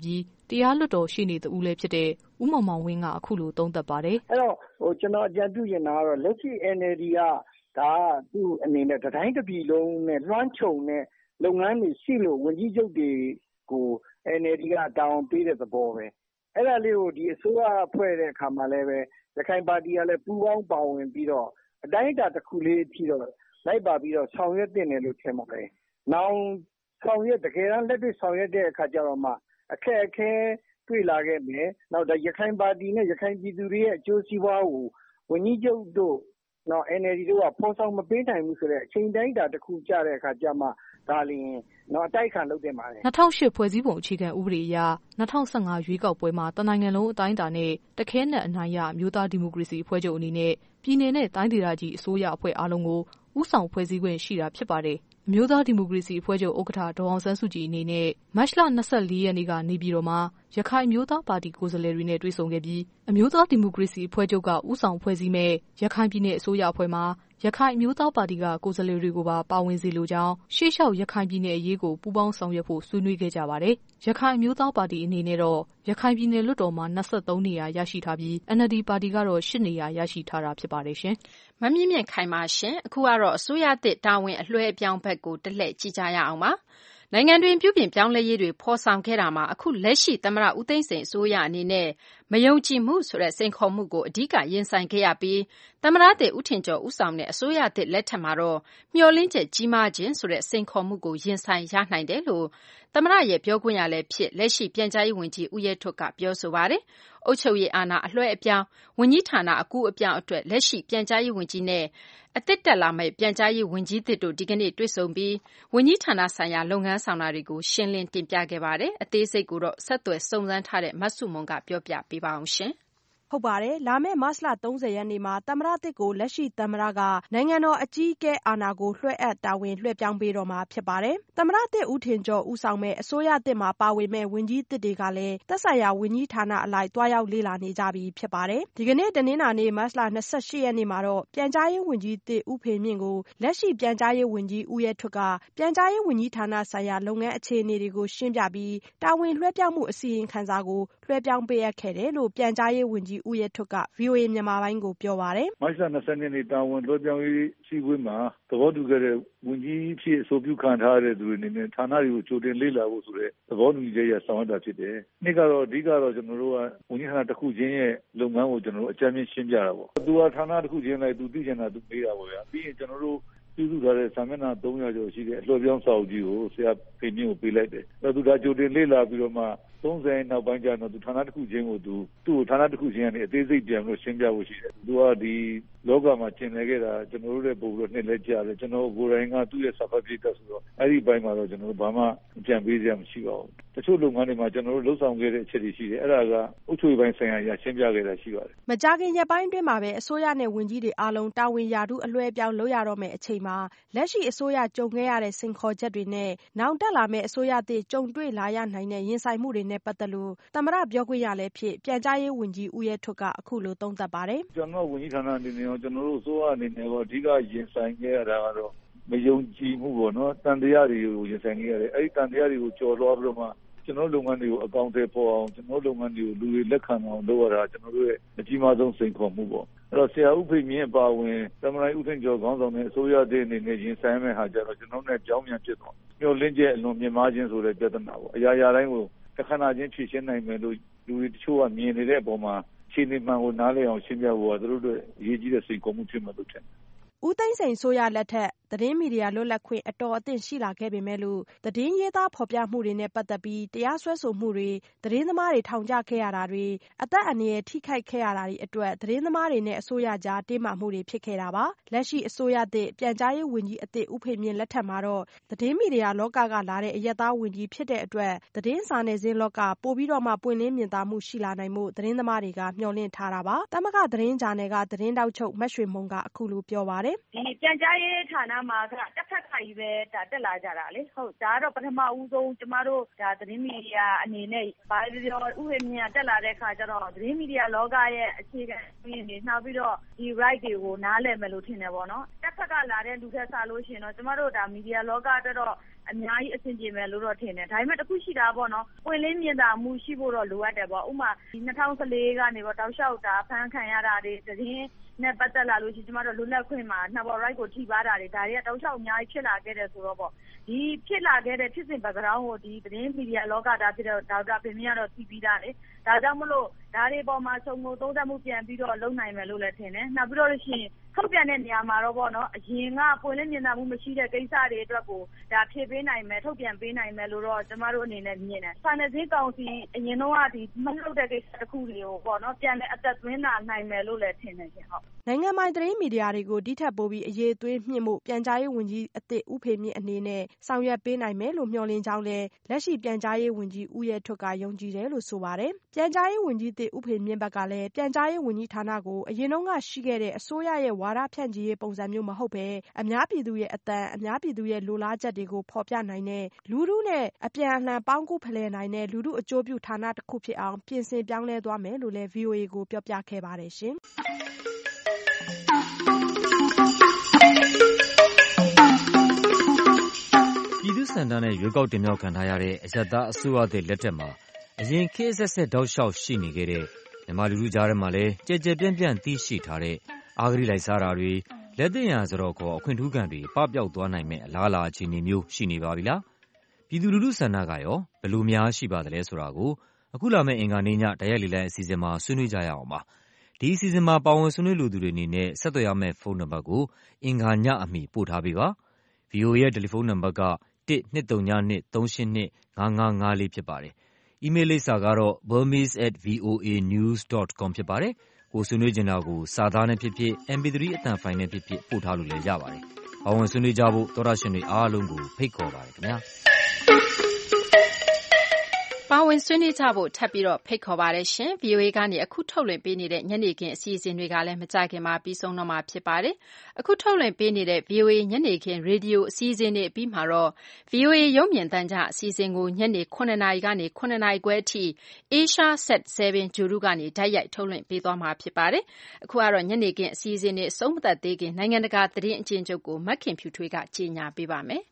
တရားလွှတ်တော်ရှေ့နေတဦးလည်းဖြစ်တဲ့ဦးမောင်မောင်ဝင်းကအခုလိုသုံးသပ်ပါတယ်။အဲ့တော့ဟိုကျွန်တော်အကြံပြုချင်တာကတော့လက်ရှိ N L D ကဒါသူ့အနေနဲ့တတိုင်းတစ်ပြည်လုံးနဲ့လွှမ်းခြုံတဲ့လုပ်ငန်းတွေရှိလို့ဝန်ကြီးချုပ်တွေကို N L D ကတောင်းပေးတဲ့သဘောပဲအဲ့ဒါလေးကိုဒီအစိုးရဖွဲ့တဲ့အခါမှာလည်းပဲရခိုင်ပါတီကလည်းပူးပေါင်းပါဝင်ပြီးတော့အတိုင်းအတာတစ်ခုလေးအထိတော့လိုက်ပါပြီးတော့ဆောင်ရွက်တင်တယ်လို့ထင်ပါတယ်။နောက်ဆောင်ရွက်တကယ်တမ်းလက်တွေ့ဆောင်ရွက်တဲ့အခါကျတော့မှအခက်အခဲတွေ့လာခဲ့မယ်။နောက်ဒါရခိုင်ပါတီနဲ့ရခိုင်ပြည်သူတွေရဲ့အကျိုးစီးပွားကိုဝန်ကြီးချုပ်တို့နော် N L D တို့ကဖော်ဆောင်မပေးနိုင်ဘူးဆိုတဲ့အချိန်တိုင်းတာတစ်ခုကြတဲ့အခါကျမှဒါလျင်နော်အတိုက်ခံလုပ်တင်ပါတယ်၂၀၀၈ဖွဲ့စည်းပုံအခြေခံဥပဒေအရ၂၀၁၅ရွေးကောက်ပွဲမှာတနိုင်ငံလုံးအတိုင်းအတာနဲ့တခဲနက်အနိုင်ရမျိုးသားဒီမိုကရေစီအဖွဲ့ချုပ်အနေနဲ့ပြည်내နဲ့တိုင်းဒေသကြီးအစိုးရအဖွဲ့အားလုံးကိုဦးဆောင်ဖွဲ့စည်းခွင့်ရှိတာဖြစ်ပါတယ်။အမျိုးသားဒီမိုကရေစီအဖွဲ့ချုပ်ဥက္ကဋ္ဌဒေါ်အောင်ဆန်းစုကြည်အနေနဲ့မတ်လ၂၄ရက်နေ့ကနေပြည်တော်မှာရခိုင်မျိုးသားပါတီကိုယ်စားလှယ်တွေနဲ့တွေ့ဆုံခဲ့ပြီးအမျိုးသားဒီမိုကရေစီအဖွဲ့ချုပ်ကဦးဆောင်ဖွဲ့စည်းမဲ့ရခိုင်ပြည်နယ်အစိုးရအဖွဲ့မှာရခိုင်အမျိုးသားပါတီကကိုယ်စားလှယ်တွေကိုပါပါဝင်စေလိုကြောင်းရှေ့လျှောက်ရခိုင်ပြည်နယ်အရေးကိုပူးပေါင်းဆောင်ရွက်ဖို့ဆွေးနွေးခဲ့ကြပါတယ်။ရခိုင်အမျိုးသားပါတီအနေနဲ့တော့ရခိုင်ပြည်နယ်လွှတ်တော်မှာ၂၃နေရာရရှိထားပြီး N L D ပါတီကတော့၈နေရာရရှိထားတာဖြစ်ပါတယ်ရှင်။မမြင့်မြင့်ခိုင်ပါရှင်။အခုကတော့အစိုးရသစ်တာဝန်အလွှဲအပြောင်းဘက်ကိုတလှည့်ကြည့်ကြရအောင်ပါ။နိုင်ငံတွင်ပြုပြင်ပြောင်းလဲရေးတွေဖော်ဆောင်ခဲ့တာမှာအခုလက်ရှိသမ္မတဦးသိန်းစိန်အစိုးရအနေနဲ့မယုံကြည်မှုဆိုတဲ့စိန်ခေါ်မှုကိုအဓိကရင်ဆိုင်ခဲ့ရပြီးသမ္မတသစ်ဦးထင်ကျော်ဦးဆောင်တဲ့အစိုးရသစ်လက်ထက်မှာတော့မျှော်လင့်ချက်ကြီးမားခြင်းဆိုတဲ့စိန်ခေါ်မှုကိုရင်ဆိုင်ရနိုင်တယ်လို့သမ္မတရဲ့ပြောခွင့်ရလည်းဖြစ်လက်ရှိပြန်ကြားရေးဝန်ကြီးဦးရဲထွဋ်ကပြောဆိုပါတယ်။အုပ်ချုပ်ရေးအာဏာအလွှဲအပြောင်းဝန်ကြီးဌာနအကူအပြောင်းအတွက်လက်ရှိပြန်ကြားရေးဝန်ကြီးနဲ့အသစ်တက်လာမယ့်ပြန်ကြားရေးဝန်ကြီးသစ်တို့ဒီကနေ့တွေ့ဆုံပြီးဝန်ကြီးဌာနဆိုင်ရာလုပ်ငန်းဆောင်တာတွေကိုရှင်းလင်းတင်ပြခဲ့ပါတယ်။အသေးစိတ်ကိုတော့ဆက်သွယ်စုံစမ်းထားတဲ့မဆုမွန်ကပြောပြပေးပါအောင်ရှင်။ဟုတ်ပါတယ်လာမယ့်မတ်လ၃၀ရက်နေ့မှာသမ္မတသစ်ကိုလက်ရှိသမ္မတကနိုင်ငံတော်အကြီးအကဲအာဏာကိုလွှဲအပ်တာဝန်လွှဲပြောင်းပေးတော့မှာဖြစ်ပါတယ်သမ္မတသစ်ဦးထင်ကျော်ဦးဆောင်မဲ့အစိုးရသစ်မှာပါဝင်မဲ့ဝန်ကြီးသစ်တွေကလည်းသက်ဆိုင်ရာဝန်ကြီးဌာနအလိုက်တွားရောက်လေ့လာနေကြပြီဖြစ်ပါတယ်ဒီကနေ့တနင်္လာနေ့မတ်လ၂၈ရက်နေ့မှာတော့ပြန်ကြားရေးဝန်ကြီးသစ်ဦးဖေမြင့်ကိုလက်ရှိပြန်ကြားရေးဝန်ကြီးဦးရဲထွဋ်ကပြန်ကြားရေးဝန်ကြီးဌာနဆိုင်ရာလုပ်ငန်းအခြေအနေတွေကိုရှင်းပြပြီးတာဝန်လွှဲပြောင်းမှုအစီရင်ခံစာကိုလွှဲပြောင်းပေးအပ်ခဲ့တယ်လို့ပြန်ကြားရေးဝန်ကြီးဦးရဲထွဋ်က V O A မြန်မာပိုင်းကိုပြောပါတယ်မတ်လ၂၀ရက်နေ့တာဝန်လွှဲပြောင်းရေးရှိခွင့်မှာသဘောတူခဲ့တဲ့ဝန်ကြီးဖြစ်အဆိုပြုခံထားတဲ့သူတွေအနေနဲ့ဌာနတွေကိုကြိုတင်လေ့လာဖို့ဆိုတဲ့သဘောတူညီချက်ရဆောင်ရွက်တာဖြစ်တယ်။နေ့ကတော့အဓိကတော့ကျွန်တော်တို့ကဝန်ကြီးဌာနတစ်ခုချင်းရဲ့လုပ်ငန်းကိုကျွန်တော်တို့အကြမ်းဖျင်းရှင်းပြတာပေါ့။သူကဌာနတစ်ခုချင်းလိုက်သူသိချင်တာသူပေးတာပေါ့ဗျာ။ပြီးရင်ကျွန်တော်တို့ပြုစုထားတဲ့စာမျက်နှာ၃ရာကျော်ရှိတဲ့အလွှဲပြောင်းစာအုပ်ကြီးကိုဆရာဖေမြင့်ကိုပေးလိုက်တယ်။အဲသူကကြိုတင်လေ့လာပြီးတော့မှသုံးဆယ်နောက်ပိုင်းကျတော့သူဌာနတစ်ခုချင်းကိုသူသူ့ဌာနတစ်ခုချင်းကနေအသေးစိတ်ပြန်ပြီးရှင်းပြဖို့ရှိတယ်။သူကဒီလောကမှာကျင်လည်ခဲ့တာကျွန်တော်တို့ရဲ့ပုံပြီးတော့နှစ်လက်ကြတယ်ကျွန်တော်ကိုယ်တိုင်ကသူ့ရဲ့စာဖတ်ပြတက်ဆိုတော့အဲ့ဒီဘိုင်းမှာတော့ကျွန်တော်တို့ဘာမှကြံပေးစရာမရှိပါဘူး။တချို့လုပ်ငန်းတွေမှာကျွန်တော်တို့လှုပ်ဆောင်ခဲ့တဲ့အချက်တွေရှိတယ်အဲ့ဒါကအုပ်ချုပ်ရေးပိုင်းဆိုင်ရာရှင်းပြခဲ့တာရှိပါတယ်။မကြာခင်ရက်ပိုင်းအတွင်းမှာပဲအစိုးရနဲ့ဝန်ကြီးတွေအားလုံးတာဝန်ရာထူးအလွှဲပြောင်းလုပ်ရတော့မယ့်အချိန်မှာလက်ရှိအစိုးရကြုံခဲ့ရတဲ့စိန်ခေါ်ချက်တွေနဲ့နောက်တက်လာမယ့်အစိုးရသစ်ကြုံတွေ့လာရနိုင်တဲ့ရင်ဆိုင်မှုတွေနဲ့ပတ်သက်လို့သမ္မတပြောခွင့်ရလည်းဖြစ်ပြန်ကြားရေးဝန်ကြီးဦးရဲထွဋ်ကအခုလိုသုံးသပ်ပါတယ်။ကျွန်တော်ဝန်ကြီးဌာနအနေနဲ့ရောကျွန်တော်တို့အစိုးရအနေနဲ့ရောအဓိကရင်ဆိုင်ခဲ့ရတာကတော့မယုံကြည်မှုပေါ့နော်တန်တရားတွေကိုရင်ဆိုင်ခဲ့ရတယ်အဲ့ဒီတန်တရားတွေကိုကျော်လွှားပြီးတော့မှကျွန်တော်လုပ်ငန်းတွေကိုအကောင့်တွေပေါ်အောင်ကျွန်တော်လုပ်ငန်းတွေကိုလူတွေလက်ခံအောင်လုပ်ရတာကျွန်တော်တို့ရဲ့အကြီးမားဆုံးစိန်ခေါ်မှုပေါ့အဲ့တော့ဆရာဦးဖေမြင့်အပါဝင်သမ္မတဦးထင်ကျော်ခေါင်းဆောင်တဲ့အစိုးရသစ်အနေနဲ့ရင်ဆိုင်မဲ့ဟာကြတော့ကျွန်တော်နဲ့ကြောင်းမြန်ဖြစ်သွားမျှော်လင့်ချက်အလွန်မြင့်မားခြင်းဆိုတဲ့ပြဿနာပေါ့အရာရာတိုင်းကိုတခဏချင်းဖြည့်ရှင်းနိုင်မယ်လို့လူတွေတချို့ကမြင်နေတဲ့အပေါ်မှာခြေနေမှန်ကိုနားလည်အောင်ရှင်းပြဖို့ကသူတို့တို့အရေးကြီးတဲ့စိန်ခေါ်မှုဖြစ်မှလို့ထင်တယ်ဦးသိန်းစိန်ဆိုရလက်ထက်သတင်းမီဒီယာလွတ်လပ်ခွင့်အတော်အသင့်ရှိလာခဲ့ပေမဲ့လို့သတင်းရေးသားဖော်ပြမှုတွေနဲ့ပတ်သက်ပြီးတရားစွဲဆိုမှုတွေသတင်းသမားတွေထောင်ချခဲ့ရတာတွေအသက်အန္တရာယ်ထိခိုက်ခဲ့ရတာတွေအတွက်သတင်းသမားတွေနဲ့အစိုးရကြားတင်းမာမှုတွေဖြစ်ခဲ့တာပါလက်ရှိအစိုးရသစ်ပြန်ကြားရေးဝန်ကြီးအသစ်ဦးဖေမြင့်လက်ထက်မှာတော့သတင်းမီဒီယာလောကကလာတဲ့အရက်သားဝန်ကြီးဖြစ်တဲ့အတွက်သတင်းစာနယ်ဇင်းလောကပိုပြီးတော့မှပွင့်လင်းမြင်သာမှုရှိလာနိုင်မှုသတင်းသမားတွေကမျှော်လင့်ထားတာပါတမကသတင်းဂျာနယ်ကသတင်းတောက်ချုပ်မတ်ရွှေမုံကအခုလိုပြောပါတယ်ဒီပြန်ကြားရေးဌာနမှာကတက်ဖက်ခိုင်ပဲဒါတက်လာကြတာလေဟုတ်ဒါကတော့ပထမဦးဆုံးကျမတို့ဒါသတင်းမီဒီယာအနေနဲ့ဘာပြောဥပဒေမြင်တက်လာတဲ့အခါကျတော့သတင်းမီဒီယာလောကရဲ့အခြေခံရင်းနေနောက်ပြီးတော့ဒီ right တွေကိုနားလည်မယ်လို့ထင်တယ်ပေါ့နော်တက်ဖက်ကလာတဲ့လူထက်စားလို့ရှိရင်တော့ကျမတို့ဒါမီဒီယာလောကအတွက်တော့အများကြီးအဆင်ပြေမယ်လို့တော့ထင်တယ်ဒါပေမဲ့တစ်ခုရှိတာပေါ့နော်ပွင့်လင်းမြင်သာမှုရှိဖို့တော့လိုအပ်တယ်ပေါ့ဥပမာဒီ၂၀၁၄ကနေပေါ့တောက်လျှောက်တာဖမ်းခံရတာတွေသတင်းနဲ့ပတ်သက်လာလို့ရှိရင်ကျမတို့လွတ်လပ်ခွင့်မှာနှစ်ပေါ် right ကိုထိပါတာတွေဒါတွေကတောက်လျှောက်အများကြီးဖြစ်လာခဲ့တယ်ဆိုတော့ပေါ့ဒီဖြစ်လာခဲ့တဲ့ဖြစ်စဉ် background ကိုဒီသတင်းမီဒီယာလောကသားဖြစ်တဲ့ဒေါက်တာဖေမင်းကတော့သိပြီးသားလေဒါကြောင့်မလို့ဒါတွေပေါ်မှာစုံကိုသုံးသပ်မှုပြန်ပြီးတော့လုပ်နိုင်မယ်လို့လည်းထင်တယ်နောက်ပြီးတော့ရှင်ထုတ်ပြန်တဲ့နေရာမှာတော့ပေါ့နော်အရင်ကပွင့်လင်းမြင်သာမှုမရှိတဲ့ကိစ္စတွေအတွက်ကိုဒါဖြည့်ပေးနိုင်မယ်ထုတ်ပြန်ပေးနိုင်မယ်လို့တော့ကျမတို့အနေနဲ့မြင်တယ်စာနယ်ဇင်းကောင်စီအရင်တော့ကဒီမလုပ်တဲ့ကိစ္စတစ်ခုတွေကိုပေါ့နော်ပြန်လဲအသက်သွင်းလာနိုင်မယ်လို့လည်းထင်တယ်ရှင်ဟုတ်နိုင်ငံပိုင်သတင်းမီဒီယာတွေကိုဒီထက်ပိုပြီးအရေးသွေးမြင့်မှုပြန်ကြားရေးဝန်ကြီးအသစ်ဦးဖေမြင့်အနေနဲ့ဆောင်ရွက်ပေးနိုင်မယ်လို့မျှော်လင့်ကြောင်းလည်းလက်ရှိပြန်ကြားရေးဝန်ကြီးဦးရဲထွဋ်ကယုံကြည်တယ်လို့ဆိုပါတယ်ပြန်ကြားရေးဝန်ကြီးသစ်ဦးဖေမြင့်ဘက်ကလည်းပြန်ကြားရေးဝန်ကြီးဌာနကိုအရင်တုန်းကရှိခဲ့တဲ့အစိုးရရဲ့ဝါဒဖြန့်ချီရေးပုံစံမျိုးမဟုတ်ဘဲအများပြည်သူရဲ့အသံအများပြည်သူရဲ့လိုလားချက်တွေကိုဖော်ပြနိုင်တဲ့လူထုနဲ့အပြန်အလှန်ပေါင်းကူးဖလှယ်နိုင်တဲ့လူထုအကျိုးပြုဌာနတစ်ခုဖြစ်အောင်ပြင်ဆင်ပြောင်းလဲသွားမယ်လို့လည်း ဗွီအိုအေ ကိုပြောပြခဲ့ပါတယ်ရှင်ပြည်သူ့ဆန္ဒနဲ့ရွေးကောက်တင်မြှောက်ခံထားရတဲ့အရပ်သားအစိုးရသစ်လက်ထက်မှာအရင်ခေတ်အဆက်ဆက်တောက်လျှောက်ရှိနေခဲ့တဲ့မြန်မာလူထုကြားထဲမှာလည်းကြဲကြဲပြန့်ပြန့်သိရှိထားတဲ့အာဂရိလိုက်စားတာတွေလက်သင့်ရာဆိုတော့ခေါ်အခွင့်ထူးခံတွေပပျောက်သွားနိုင်မဲ့အလားအလာအခြေအနေမျိုးရှိနေပါပြီလားပြည်သူလူထုဆန္ဒကရောဘယ်လိုများရှိပါသလဲဆိုတာကိုအခုလာမယ့်အင်္ဂါနေ့ညတိုက်ရိုက်လေလံအစီအစဉ်မှာဆွေးနွေးကြရအောင်ပါဒီအစီအစဉ်မှာပါဝင်ဆွေးနွေးလူသူတွေအနေနဲ့ဆက်သွယ်ရမယ့်ဖုန်းနံပါတ်ကိုအင်္ဂါညအမီပို့ထားပေးပါ ဗီအိုအေ ရဲ့တယ်လီဖုန်းနံပါတ်ကတစ် နှစ် သုံး ည နှစ် သုံး ရှစ် နှစ် ငါး ငါး ငါး လေးဖြစ်ပါတယ်။ အီးမေးလ်လိပ်စာကတော့ burmese at voanews dot com ဖြစ်ပါတယ်။ကိုဆွေးနွေးချင်တာကိုစာသားနဲ့ဖြစ်ဖြစ် အမ်ပီသရီ အသံဖိုင်နဲ့ဖြစ်ဖြစ်ပို့ထားလို့လည်းရပါတယ်။ပါဝင်ဆွေးနွေးကြဖို့သောတရှင်တွေအားလုံးကိုဖိတ်ခေါ်ပါတယ်ခင်ဗျာ။ပါဝင်ဆွေးနွေးကြဖို့ထပ်ပြီးတော့ဖိတ်ခေါ်ပါတယ်ရှင်။ ဗွီအိုအေကနေအခုထုတ်လွှင့်ပေးနေတဲ့ညနေခင်းအစီအစဉ်တွေကလည်းမကြခင်မှာပြီးဆုံးတော့မှာဖြစ်ပါတယ်။အခုထုတ်လွှင့်ပေးနေတဲ့ ဗွီအိုအေညနေခင်းရေဒီယိုအစီအစဉ်တွေအပြီးမှာတော့ ဗွီအိုအေရုပ်မြင်သံကြားအစီအစဉ်ကိုညနေခုနှစ်နာရီကနေခုနှစ်နာရီခွဲအထိ Asia Set ဆယ်ဂြိုဟ်တုကနေတိုက်ရိုက်ထုတ်လွှင့်ပေးသွားမှာဖြစ်ပါတယ်။အခုကတော့ညနေခင်းအစီအစဉ်တွေအဆုံးမသတ်သေးခင်နိုင်ငံတကာသတင်းအကျဉ်းချုပ်ကိုမခင်ဖြူထွေးကကြေညာပေးပါမယ်။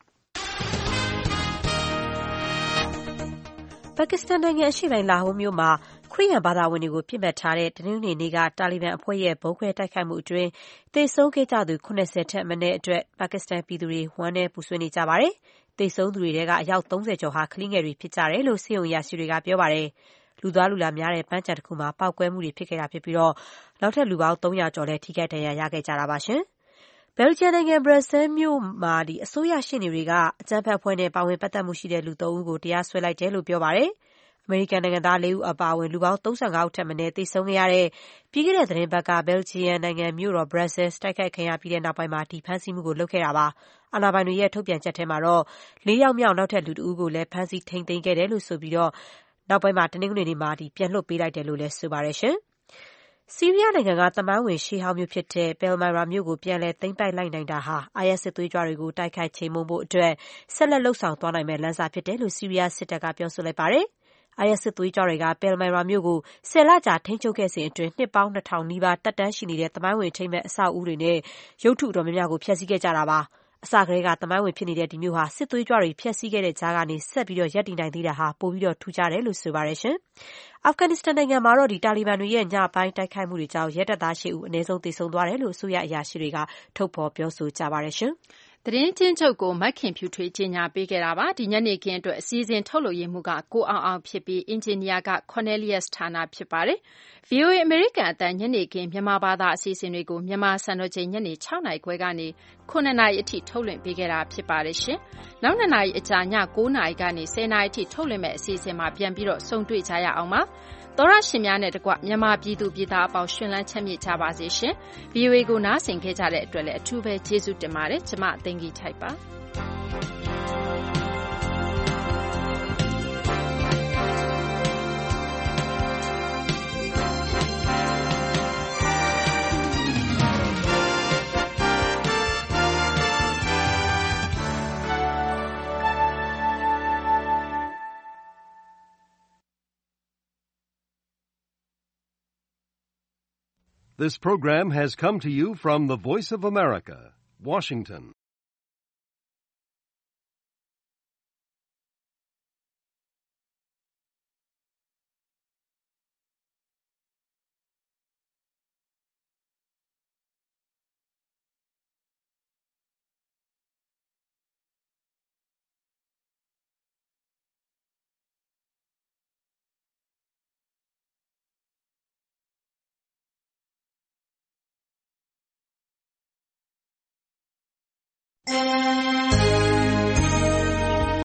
ပါကစ္စတန်နိုင်ငံအရှေ့ပိုင်းလာဟိုမြို့မှာခရစ်ယာန်ဘာသာဝင်တွေကိုပြစ်မှတ်ထားတဲ့တနင်္ဂနွေနေ့ကတာလီဘန်အဖွဲ့ရဲ့ဗုံးခွဲတိုက်ခိုက်မှုအတွင်းသေဆုံးခဲ့ကြသူခုနှစ်ဆယ်ထက်မနည်းအတွက်ပါကစ္စတန်ပြည်သူတွေဝမ်းနည်းပူဆွေးနေကြပါတယ်။သေဆုံးသူတွေထဲကအယောက်သုံးဆယ်ကျော်ဟာကလေးငယ်တွေဖြစ်ကြတယ်လို့စစ်ရုံးအရာရှိတွေကပြောပါတယ်။လူသွားလူလာများတဲ့ပန်းခြံတစ်ခုမှာပေါက်ကွဲမှုတွေဖြစ်ခဲ့တာဖြစ်ပြီးတော့နောက်ထပ်လူပေါင်းသုံးရာကျော်လည်းထိခိုက်ဒဏ်ရာရခဲ့ကြတာပါရှင်။ဘယ်လ်ဂျီယံနိုင်ငံဘရပ်ဆဲလ်မြို့မှာဒီအစိုးရရှေ့နေတွေကအကြမ်းဖက်အဖွဲ့နဲ့ပါဝင်ပတ်သက်မှုရှိတဲ့လူသုံးဦးကိုတရားစွဲလိုက်တယ်လို့ပြောပါတယ်။အမေရိကန်နိုင်ငံသားလေးဦးအပါအဝင်လူပေါင်းသုံးဆယ့်ငါးဦးထက်မနည်းသေဆုံးခဲ့ရတဲ့ပြီးခဲ့တဲ့သီတင်းပတ်ကဘယ်လ်ဂျီယံနိုင်ငံမြို့တော်ဘရပ်ဆဲလ်တိုက်ခိုက်ခံရပြီးတဲ့နောက်ပိုင်းမှာဒီဖမ်းဆီးမှုကိုလုပ်ခဲ့တာပါ။အာဏာပိုင်တွေရဲ့ထုတ်ပြန်ချက်ထဲမှာတော့လေးယောက်မြောက်နောက်ထပ်လူတစ်ဦးကိုလည်းဖမ်းဆီးထိန်းသိမ်းခဲ့တယ်လို့ဆိုပြီးတော့နောက်ပိုင်းမှာတနင်္ဂနွေနေ့မှာဒီပြန်လွှတ်ပေးလိုက်တယ်လို့လည်းဆိုပါတယ်ရှင်။ဆီးရီးယားနိုင်ငံကသမိုင်းဝင်ရှေးဟောင်းမြို့ဖြစ်တဲ့ပယ်လ်မိုင်ရာမြို့ကိုပြန်လည်သိမ်းပိုက်လိုက်နိုင်တာဟာအိုင်အက်စ်စစ်သွေးကြွတွေကိုတိုက်ခိုက်ချိန်မုံဖို့အတွက်ဆက်လက်လှုပ်ဆောင်သွားနိုင်မယ့်လမ်းစာဖြစ်တယ်လို့ဆီးရီးယားစစ်တပ်ကပြောဆိုလိုက်ပါတယ်။အိုင်အက်စ်စစ်သွေးကြွတွေကပယ်လ်မိုင်ရာမြို့ကိုဆယ်လကြာထိန်းချုပ်ခဲ့စဉ်အတွင်းနှစ်ပေါင်းနှစ်ထောင်နီးပါးတက်တန်းရှိနေတဲ့သမိုင်းဝင်ထိမ်းမဲ့အဆောက်အဦတွေနဲ့ရုပ်ထုအတော်များများကိုဖျက်ဆီးခဲ့ကြတာပါ။အစကတည်းကသမိုင်းဝင်ဖြစ်နေတဲ့ဒီမြို့ဟာစစ်သွေးကြွတွေဖျက်ဆီးခဲ့တဲ့ကြားကနေဆက်ပြီးတော့ရပ်တည်နိုင်သေးတာဟာပိုပြီးတော့ထူးခြားတယ်လို့ဆိုပါတယ်ရှင်။အာဖဂန်နစ္စတန်နိုင်ငံမှာတော့ဒီတာလီဘန်တွေရဲ့ညပိုင်းတိုက်ခိုက်မှုတွေကြောင့်ရဲတပ်သားရှစ်ဦးအနည်းဆုံးသေဆုံးသွားတယ်လို့အစိုးရအရာရှိတွေကထုတ်ဖော်ပြောဆိုကြပါတယ်ရှင်။သတင်းချင်းချုပ်ကိုမခင်ဖြူထွေးကြေညာပေးခဲ့တာပါဒီညနေခင်းအတွက်အစည်းအဝေးထုတ်လို့ရမှုကကိုအောင်အောင်ဖြစ်ပြီးအင်ဂျင်နီယာက Cornelius ဌာနဖြစ်ပါတယ် ဗီအိုအေ အမေရိကန်အသံညနေခင်းမြန်မာဘာသာအစီအစဉ်တွေကိုမြန်မာစံတော်ချိန်ညနေ၆နာရီခွဲကနေခုနှစ်နာရီအထိထုတ်လွှင့်ပေးခဲ့တာဖြစ်ပါတယ်ရှင်နောက်နှစ်နာရီအကြာည၉နာရီကနေဆယ်နာရီအထိထုတ်လွှင့်မဲ့အစီအစဉ်မှာပြန်ပြီးတော့ဆုံတွေ့ကြရအောင်ပါသောရရှင်များနဲ့တကွမြန်မာပြည်သူပြည်သားအပေါင်းရှင်လန်းချမ်းမြေ့ကြပါစေရှင် ဗီအိုအေ ကိုနားဆင်ခဲ့ကြတဲ့အတွက်လည်းအထူးပဲကျေးဇူးတင်ပါတယ်ကျမအသိင္ကြီးထိုက်ပါ This program has come to you from the Voice of America, Washington. ။